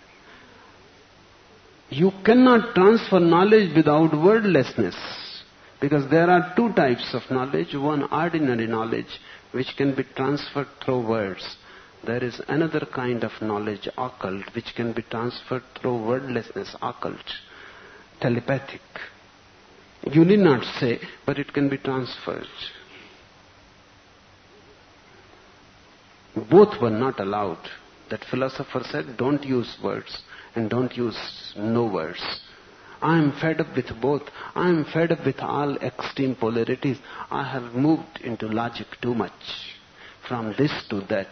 You cannot transfer knowledge without wordlessness, because there are two types of knowledge. One, ordinary knowledge, which can be transferred through words. There is another kind of knowledge, occult, which can be transferred through wordlessness, occult, telepathic. You need not say, but it can be transferred. Both were not allowed. That philosopher said, don't use words and don't use no words. I am fed up with both. I am fed up with all extreme polarities. I have moved into logic too much, from this to that.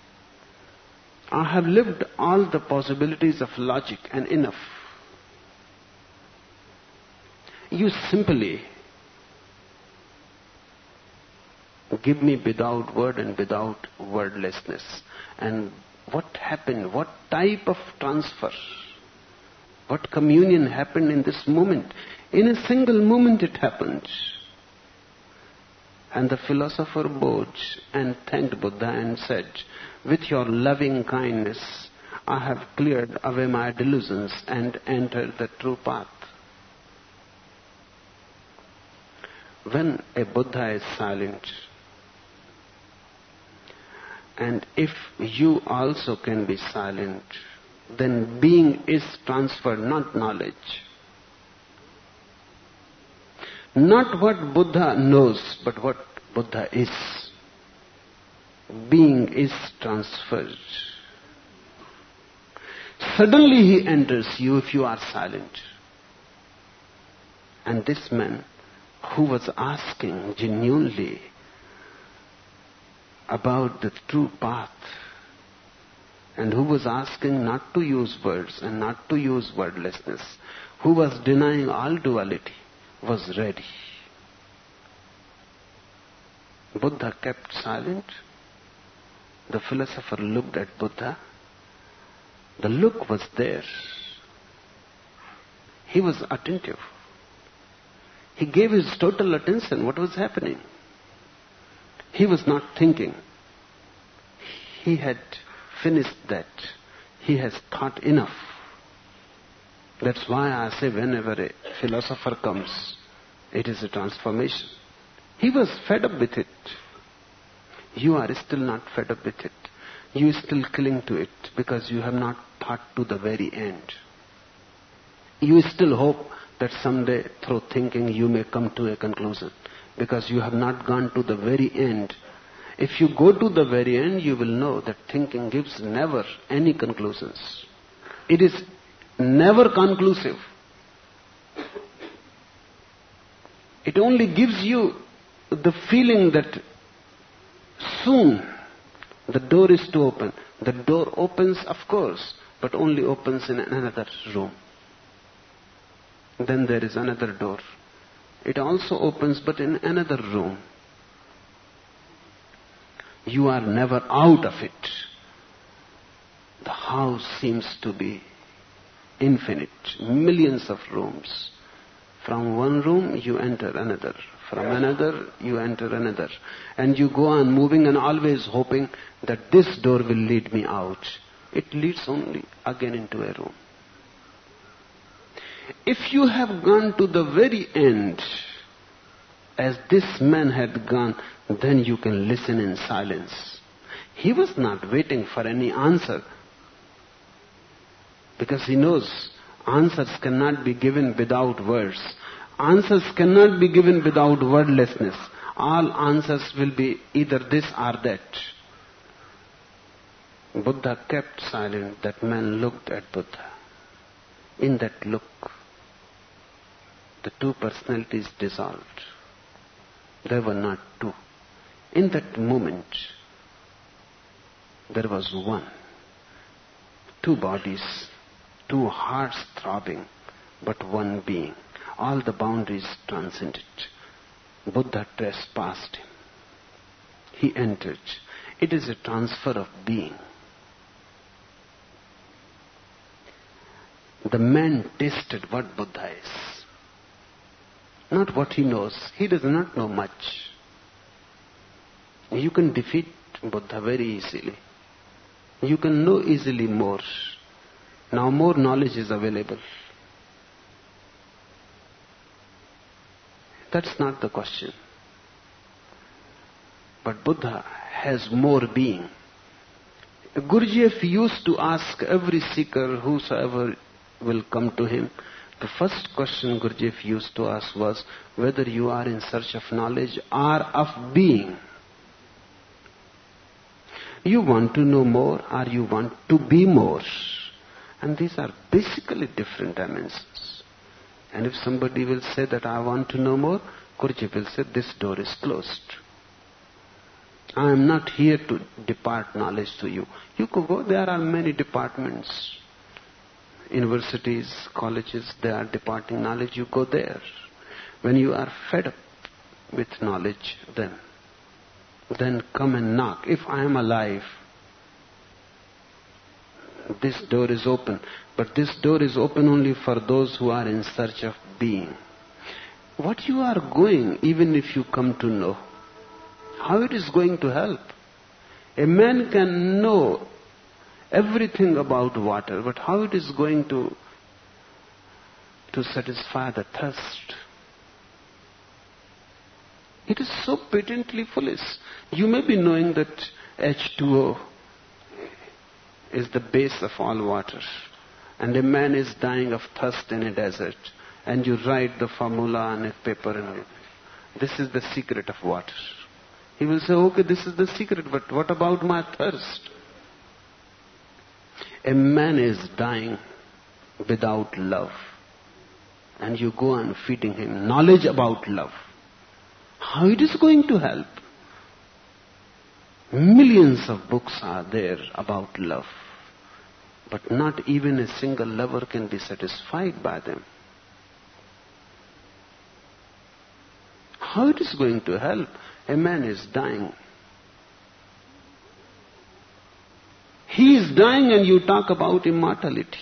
I have lived all the possibilities of logic and enough. You simply give me without word and without wordlessness. And what happened? What type of transfer? What communion happened in this moment? In a single moment it happened. And the philosopher bowed and thanked Buddha and said, with your loving kindness, I have cleared away my delusions and entered the true path. When a Buddha is silent, and if you also can be silent, then being is transferred, not knowledge. Not what Buddha knows, but what Buddha is. Being is transferred. Suddenly he enters you if you are silent. And this man, who was asking genuinely about the true path, and who was asking not to use words and not to use wordlessness, who was denying all duality, was ready. Buddha kept silent. The philosopher looked at Buddha. The look was there. He was attentive. He gave his total attention what was happening. He was not thinking. He had finished that. He has thought enough. That's why I say whenever a philosopher comes, it is a transformation. He was fed up with it. You are still not fed up with it. You still cling to it because you have not thought to the very end. You still hope that someday through thinking you may come to a conclusion because you have not gone to the very end. If you go to the very end, you will know that thinking gives never any conclusions. It is never conclusive. It only gives you the feeling that soon the door is to open. The door opens, of course, but only opens in another room. Then there is another door. It also opens, but in another room. You are never out of it. The house seems to be infinite, millions of rooms. From one room you enter another. From another you enter another. And you go on moving and always hoping that this door will lead me out. It leads only again into a room. If you have gone to the very end, as this man had gone, then you can listen in silence. He was not waiting for any answer, because he knows answers cannot be given without words. Answers cannot be given without wordlessness. All answers will be either this or that. Buddha kept silent. That man looked at Buddha. In that look, the two personalities dissolved. There were not two. In that moment, there was one. Two bodies, two hearts throbbing, but one being. All the boundaries transcended. Buddha trespassed him. He entered. It is a transfer of being. The man tasted what Buddha is. Not what he knows. He does not know much. You can defeat Buddha very easily. You can know easily more. Now more knowledge is available. That's not the question. But Buddha has more being. Gurdjieff used to ask every seeker, whosoever will come to him, the first question Gurdjieff used to ask was whether you are in search of knowledge or of being. You want to know more or you want to be more. And these are basically different dimensions. And if somebody will say that I want to know more, Gurdjieff will say this door is closed. I am not here to depart knowledge to you. You could go, there are many departments. Universities, colleges, they are departing knowledge, you go there. When you are fed up with knowledge, then, then come and knock. If I am alive, this door is open. But this door is open only for those who are in search of being. What you are going, even if you come to know, how it is going to help? A man can know everything about water, but how it is going to, to satisfy the thirst? It is so patently foolish. You may be knowing that H two O is the base of all water, and a man is dying of thirst in a desert, and you write the formula on a paper and this is the secret of water. He will say, okay, this is the secret, but what about my thirst? A man is dying without love. and you go on feeding him knowledge about love, how it is going to help? Millions of books are there about love, but not even a single lover can be satisfied by them. How it is going to help? A man is dying. He is dying and you talk about immortality.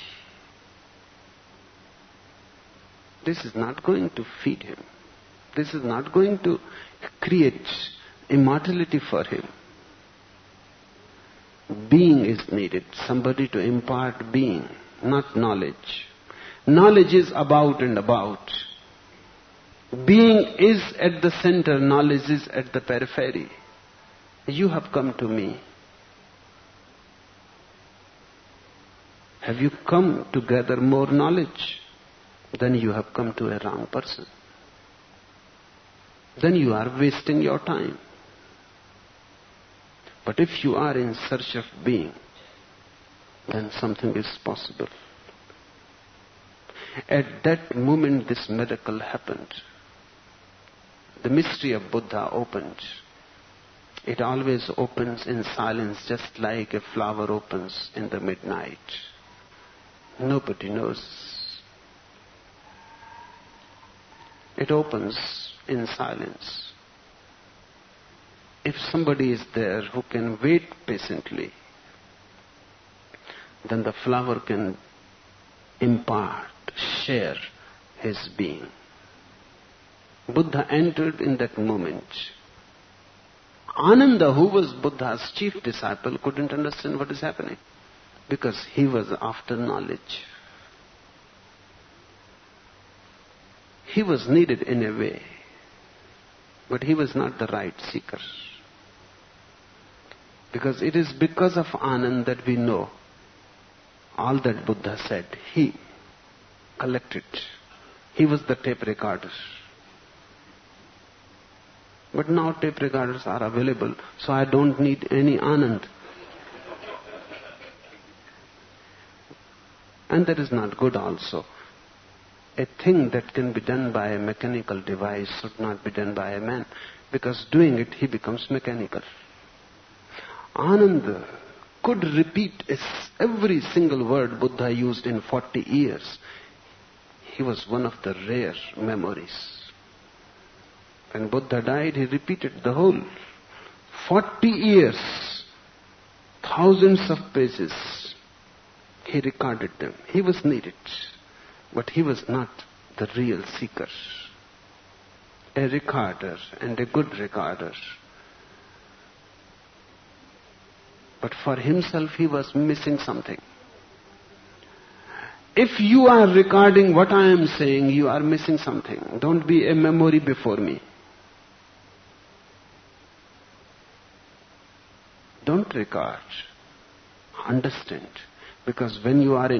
This is not going to feed him. This is not going to create immortality for him. Being is needed. Somebody to impart being, not knowledge. Knowledge is about and about. Being is at the center, knowledge is at the periphery. You have come to me. Have you come to gather more knowledge? Then you have come to a wrong person. Then you are wasting your time. But if you are in search of being, then something is possible. At that moment this miracle happened. The mystery of Buddha opened. It always opens in silence, just like a flower opens in the midnight. Nobody knows. It opens in silence. If somebody is there who can wait patiently, then the flower can impart, share his being. Buddha entered in that moment. Ananda, who was Buddha's chief disciple, couldn't understand what is happening because he was after knowledge. He was needed in a way, but he was not the right seeker. Because it is because of Anand that we know all that Buddha said. He collected. He was the tape recorder. But now tape recorders are available, so I don't need any Anand. And that is not good also. A thing that can be done by a mechanical device should not be done by a man, because doing it he becomes mechanical. Ananda could repeat every single word Buddha used in forty years. He was one of the rare memories. When Buddha died, he repeated the whole forty years, thousands of pages. He recorded them. He was needed, but he was not the real seeker. A recorder, and a good recorder. But for himself, he was missing something. If you are recording what I am saying, you are missing something. Don't be a memory before me. Don't record. Understand. Because when you are in,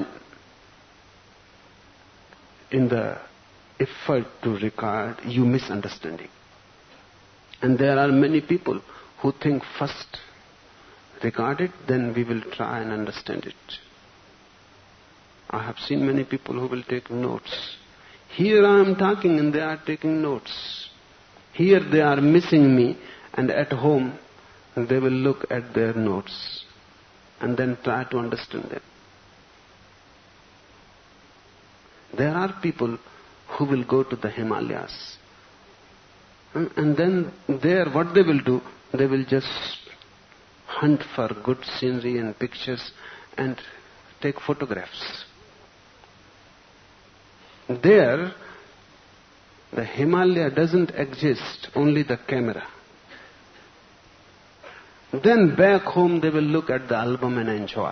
in the effort to record, you misunderstanding. And there are many people who think first record it, then we will try and understand it. I have seen many people who will take notes. Here I am talking and they are taking notes. Here they are missing me, and at home they will look at their notes and then try to understand them. There are people who will go to the Himalayas, and then there what they will do, they will just hunt for good scenery and pictures and take photographs. There, the Himalaya doesn't exist, only the camera. Then back home they will look at the album and enjoy.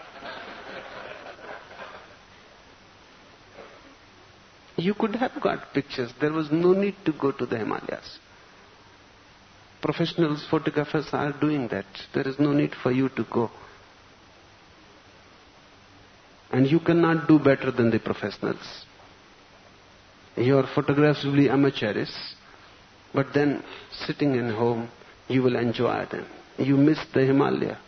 You could have got pictures. There was no need to go to the Himalayas. Professional photographers are doing that. There is no need for you to go. And you cannot do better than the professionals. Your photographs will be amateurish, but then sitting in home, you will enjoy them. You miss the Himalaya.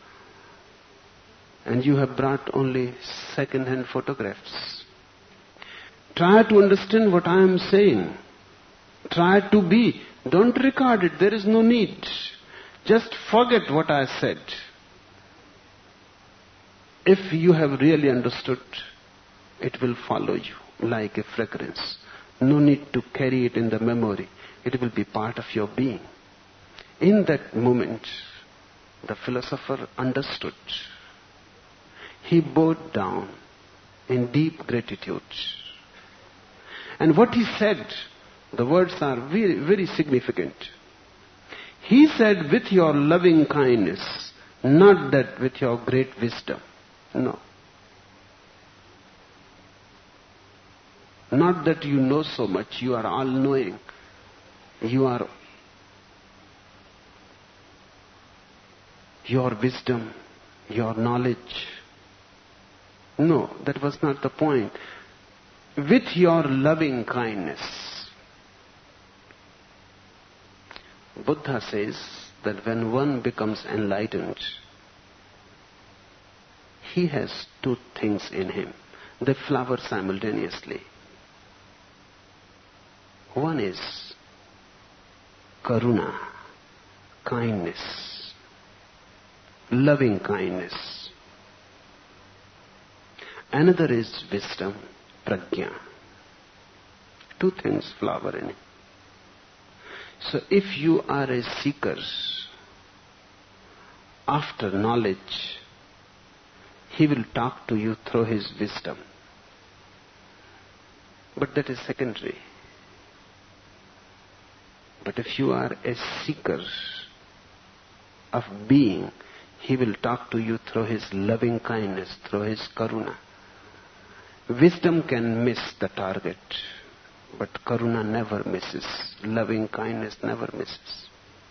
And you have brought only second-hand photographs. Try to understand what I am saying. Try to be. Don't record it. There is no need. Just forget what I said. If you have really understood, it will follow you like a fragrance. No need to carry it in the memory. It will be part of your being. In that moment, the philosopher understood. He bowed down in deep gratitude. And what he said, the words are very, very significant. He said, with your loving kindness, not that with your great wisdom. No. Not that you know so much, you are all-knowing. You are, your wisdom, your knowledge. No, that was not the point. With your loving kindness. Buddha says that when one becomes enlightened, he has two things in him. They flower simultaneously. One is karuna, kindness, loving kindness. Another is wisdom, prajna. Two things flower in him. So if you are a seeker after knowledge, he will talk to you through his wisdom. But that is secondary. But if you are a seeker of being, he will talk to you through his loving kindness, through his karuna. Wisdom can miss the target, but karuna never misses. Loving kindness never misses.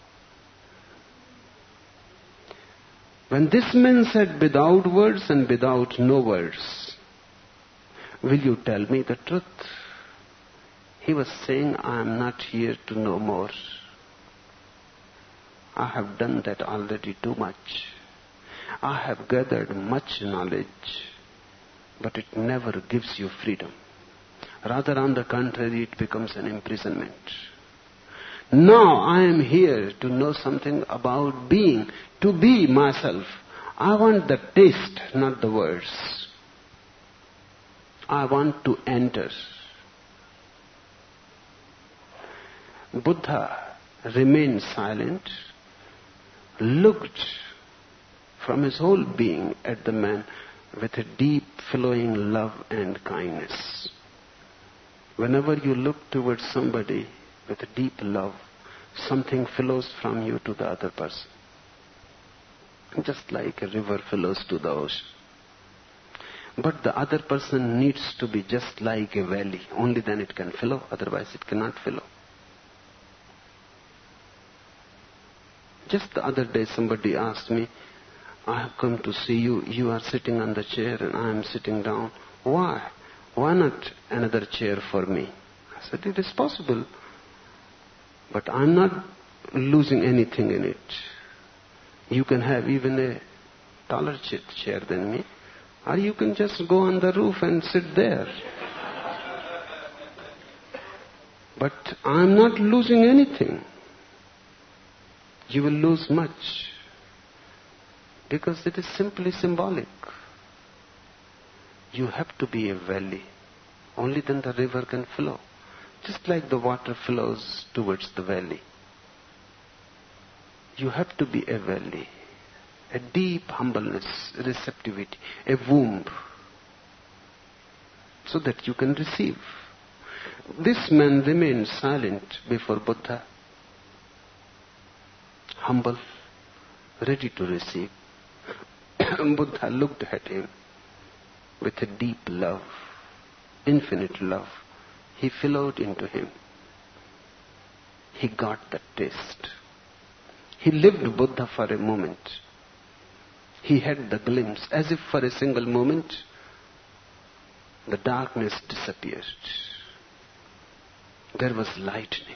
When this man said, without words and without no words, will you tell me the truth? He was saying, I am not here to know more. I have done that already too much. I have gathered much knowledge, but it never gives you freedom. Rather, on the contrary, it becomes an imprisonment. Now I am here to know something about being, to be myself. I want the taste, not the words. I want to enter. Buddha remained silent, looked from his whole being at the man with a deep flowing love and kindness. Whenever you look towards somebody with a deep love, something flows from you to the other person. Just like a river flows to the ocean. But the other person needs to be just like a valley. Only then it can flow, otherwise it cannot flow. Just the other day somebody asked me, I have come to see you, you are sitting on the chair and I am sitting down. Why? Why not another chair for me? I said, it is possible, but I am not losing anything in it. You can have even a taller chair than me, or you can just go on the roof and sit there. But I am not losing anything. You will lose much, because it is simply symbolic. You have to be a valley. Only then the river can flow. Just like the water flows towards the valley. You have to be a valley. A deep humbleness, receptivity, a womb. So that you can receive. This man remained silent before Buddha. Humble, ready to receive. Buddha looked at him with a deep love, infinite love. He flowed into him. He got the taste. He lived Buddha for a moment. He had the glimpse, as if for a single moment, the darkness disappeared. There was lightning.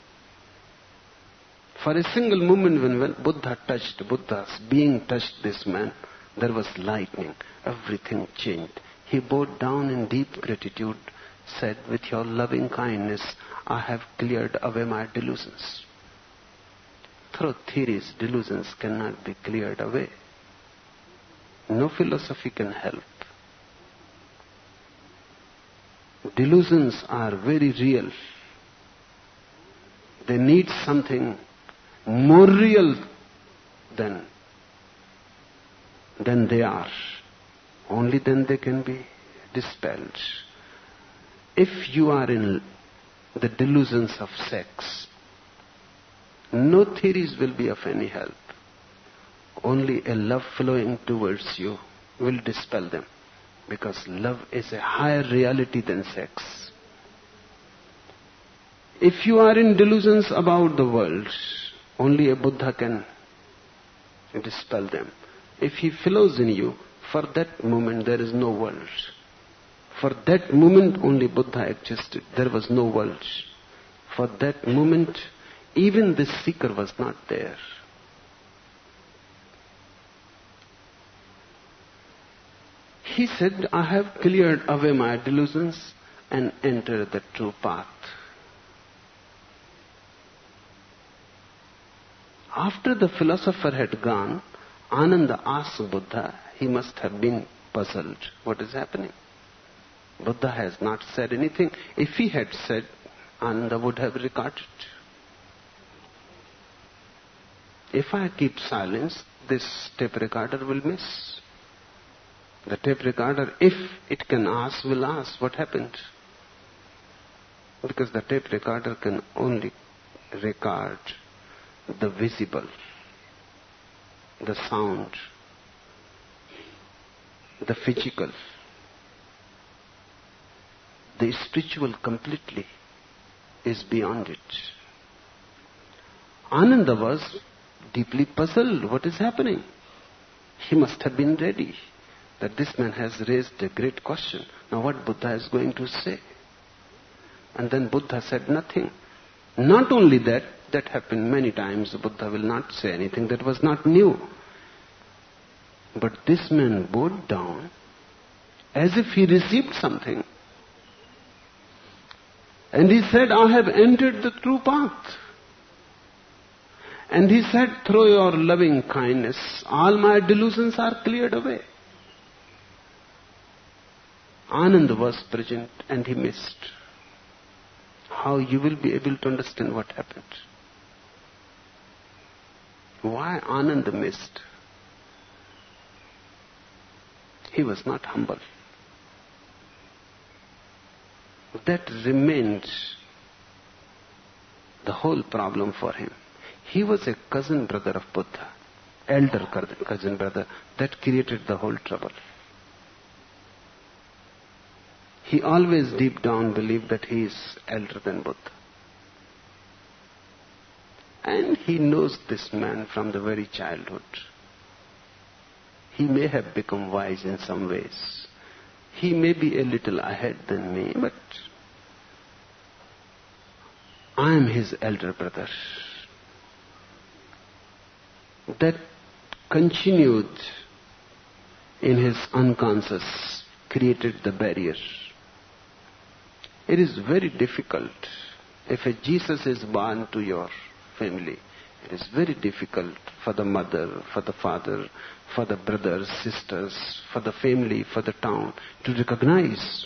For a single moment when Buddha touched, Buddha's being touched this man, there was lightning. Everything changed. He bowed down in deep gratitude, said, with your loving kindness, I have cleared away my delusions. Through theories, delusions cannot be cleared away. No philosophy can help. Delusions are very real. They need something more real than, than they are. Only then they can be dispelled. If you are in the delusions of sex, no theories will be of any help. Only a love flowing towards you will dispel them. Because love is a higher reality than sex. If you are in delusions about the world, only a Buddha can dispel them. If he flows in you, for that moment there is no world. For that moment only Buddha existed. There was no world. For that moment, even this seeker was not there. He said, I have cleared away my delusions and entered the true path. After the philosopher had gone, Ananda asked Buddha, he must have been puzzled. What is happening? Buddha has not said anything. If he had said, Ananda would have recorded. If I keep silence, this tape recorder will miss. The tape recorder, if it can ask, will ask what happened. Because the tape recorder can only record the visible, the sound, the physical, the spiritual completely is beyond it. Ananda was deeply puzzled. What is happening? He must have been ready. That this man has raised a great question. Now what Buddha is going to say? And then Buddha said nothing. Not only that, that happened many times. Buddha will not say anything. That was not new. But this man bowed down as if he received something. And he said, I have entered the true path. And he said, through your loving kindness, all my delusions are cleared away. Ananda was present and he missed. How you will be able to understand what happened? Why Ananda missed? He was not humble. That remained the whole problem for him. He was a cousin brother of Buddha, elder cousin brother. That created the whole trouble. He always deep down believed that he is elder than Buddha. And he knows this man from the very childhood. He may have become wise in some ways. He may be a little ahead than me, but I am his elder brother. That continued in his unconscious, created the barrier. It is very difficult. If a Jesus is born to your family, it is very difficult for the mother, for the father, for the brothers, sisters, for the family, for the town to recognize.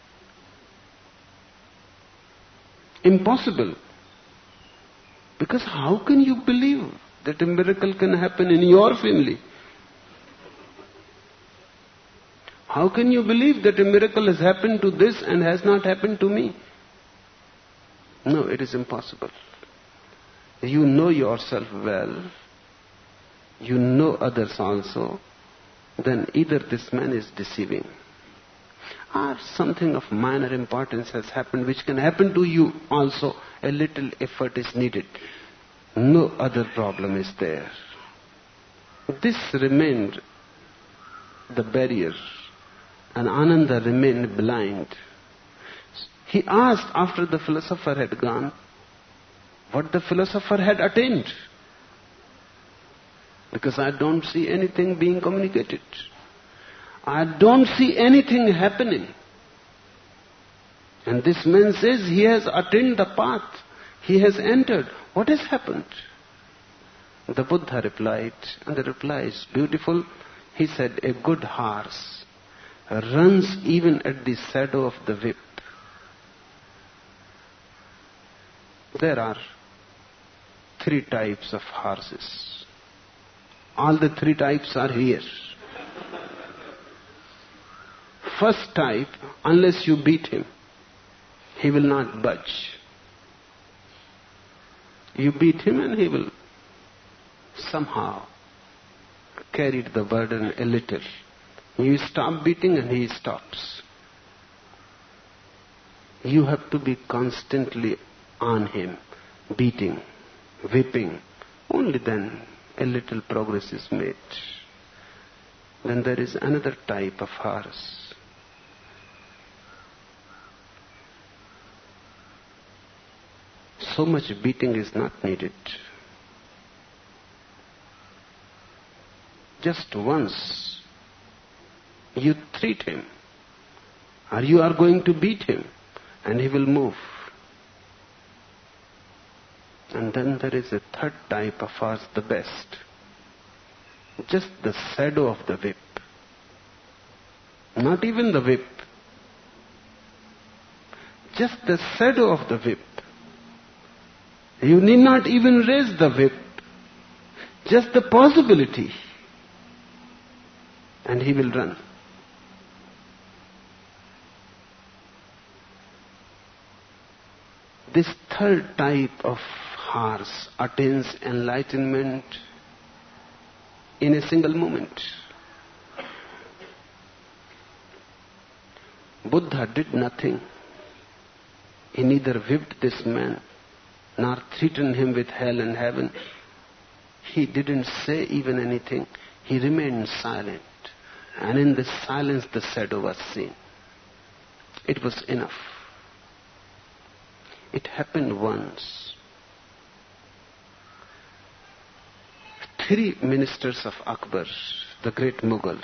Impossible. Because how can you believe that a miracle can happen in your family? How can you believe that a miracle has happened to this and has not happened to me? No, it is impossible. You know yourself well. You know others also. Then either this man is deceiving, or something of minor importance has happened which can happen to you also. A little effort is needed. No other problem is there. This remained the barrier. And Ananda remained blind. He asked after the philosopher had gone, what the philosopher had attained. Because I don't see anything being communicated. I don't see anything happening. And this man says he has attained the path. He has entered. What has happened? The Buddha replied, and the reply is beautiful. He said, a good horse runs even at the shadow of the whip. There are three types of horses. All the three types are here. First type, unless you beat him, he will not budge. You beat him and he will somehow carry the burden a little. You stop beating and he stops. You have to be constantly on him, beating, whipping. Only then a little progress is made. Then there is another type of horse. So much beating is not needed. Just once you treat him, or you are going to beat him, and he will move. And then there is a third type of horse, the best. Just the shadow of the whip. Not even the whip. Just the shadow of the whip. You need not even raise the whip. Just the possibility. And he will run. This third type of horse attains enlightenment in a single moment. Buddha did nothing. He neither whipped this man nor threatened him with hell and heaven. He didn't say even anything. He remained silent. And in this silence the shadow was seen. It was enough. It happened once. Three ministers of Akbar, the great Mughal,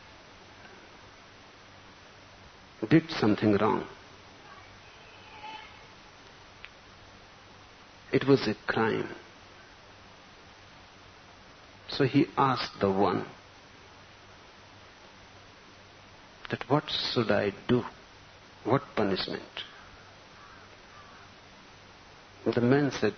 did something wrong. It was a crime. So he asked the one that what should I do? What punishment? The man said,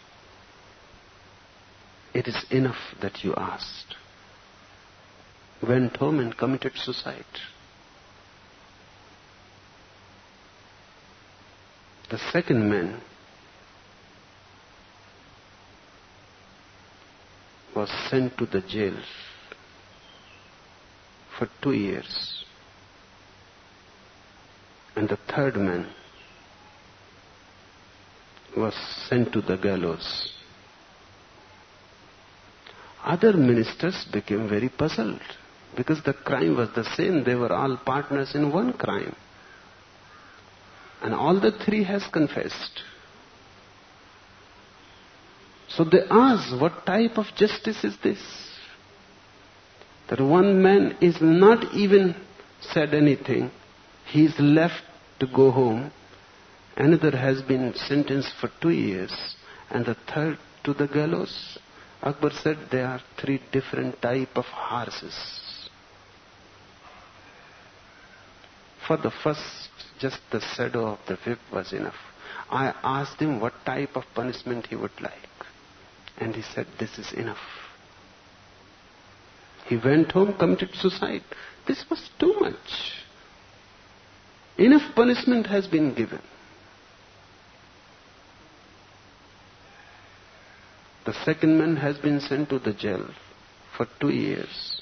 it is enough that you asked. Went home and committed suicide. The second man was sent to the jail for two years. And the third man was sent to the gallows. Other ministers became very puzzled because the crime was the same. They were all partners in one crime. And all the three has confessed. So they asked, what type of justice is this? That one man is not even said anything. He is left to go home. Another has been sentenced for two years. And the third to the gallows. Akbar said there are three different type of horses. For the first, just the shadow of the whip was enough. I asked him what type of punishment he would like. And he said, this is enough. He went home, committed suicide. This was too much. Enough punishment has been given. The second man has been sent to the jail for two years.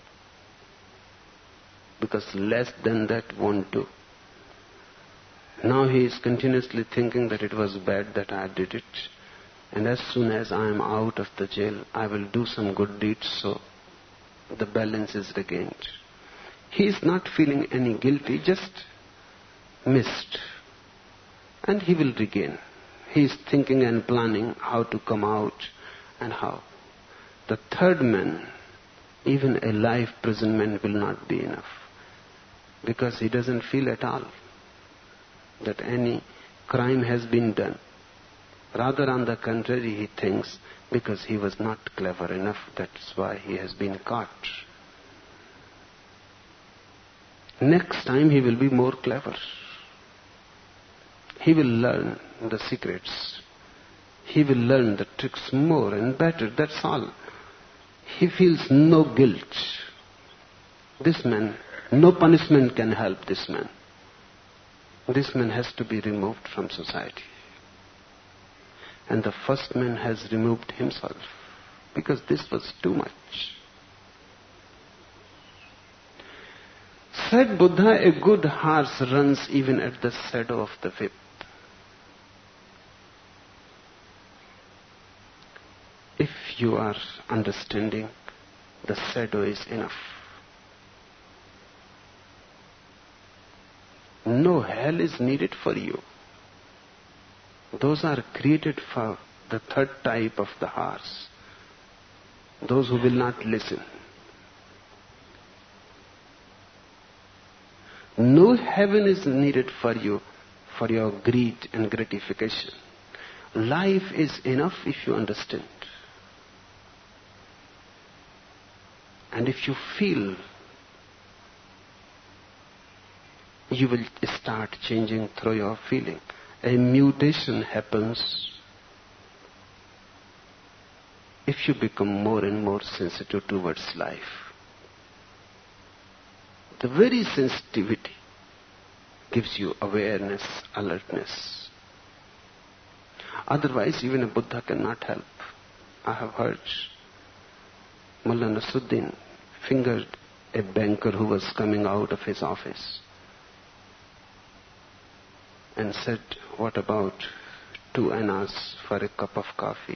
Because less than that won't do. Now he is continuously thinking that it was bad that I did it. And as soon as I am out of the jail, I will do some good deeds so the balance is regained. He is not feeling any guilty, just missed. And he will regain. He is thinking and planning how to come out and how. The third man, even a life imprisonment will not be enough. Because he doesn't feel at all. that any crime has been done. Rather, on the contrary, he thinks because he was not clever enough, that's why he has been caught. Next time he will be more clever. He will learn the secrets. He will learn the tricks more and better, that's all. He feels no guilt. This man, no punishment can help this man. This man has to be removed from society. And the first man has removed himself because this was too much. Said Buddha, a good horse runs even at the shadow of the whip. If you are understanding, the shadow is enough. No hell is needed for you. Those are created for the third type of the horse, those who will not listen. No heaven is needed for you, for your greed and gratification. Life is enough if you understand. And if you feel, you will start changing through your feeling. A mutation happens if you become more and more sensitive towards life. The very sensitivity gives you awareness, alertness. Otherwise, even a Buddha cannot help. I have heard Mullah Nasruddin fingered a banker who was coming out of his office and said, "What about two annas for a cup of coffee?"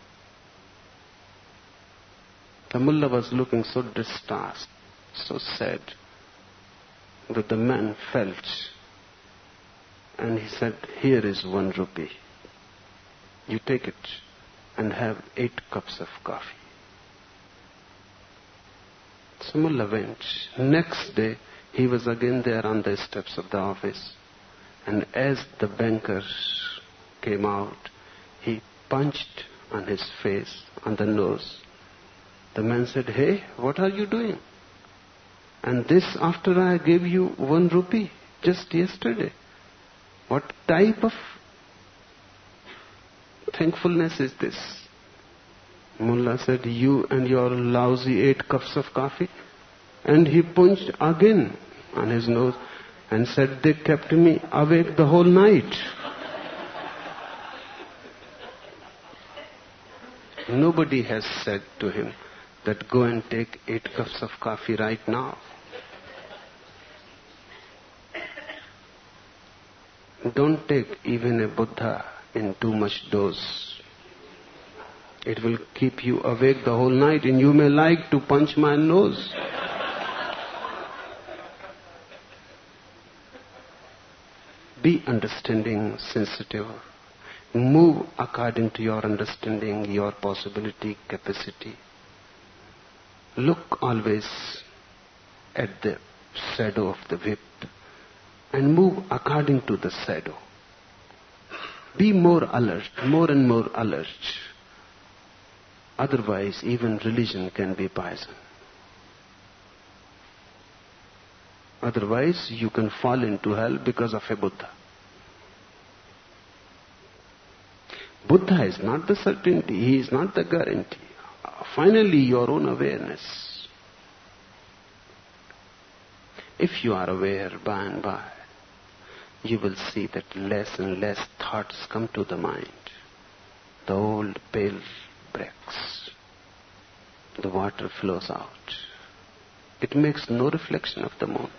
The mullah was looking so distressed, so sad, that the man felt, and he said, "Here is one rupee. You take it and have eight cups of coffee." So mullah went. Next day, he was again there on the steps of the office. And as the banker came out, he punched on his face, on the nose. The man said, "Hey, what are you doing? And this after I gave you one rupee just yesterday. What type of thankfulness is this?" Mullah said, "You and your lousy eight cups of coffee." And he punched again on his nose and said, "They kept me awake the whole night." Nobody has said to him that go and take eight cups of coffee right now. Don't take even a Buddha in too much dose. It will keep you awake the whole night, and you may like to punch my nose. Be understanding, sensitive. Move according to your understanding, your possibility, capacity. Look always at the shadow of the whip and move according to the shadow. Be more alert, more and more alert. Otherwise, even religion can be poison. Otherwise, you can fall into hell because of a Buddha. Buddha is not the certainty, he is not the guarantee. Finally, your own awareness. If you are aware by and by, you will see that less and less thoughts come to the mind. The old pail breaks. The water flows out. It makes no reflection of the moon.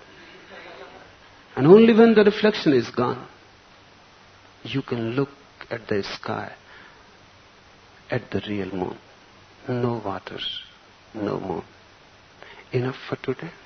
And only when the reflection is gone, you can look at the sky, at the real moon. No water, no moon. Enough for today.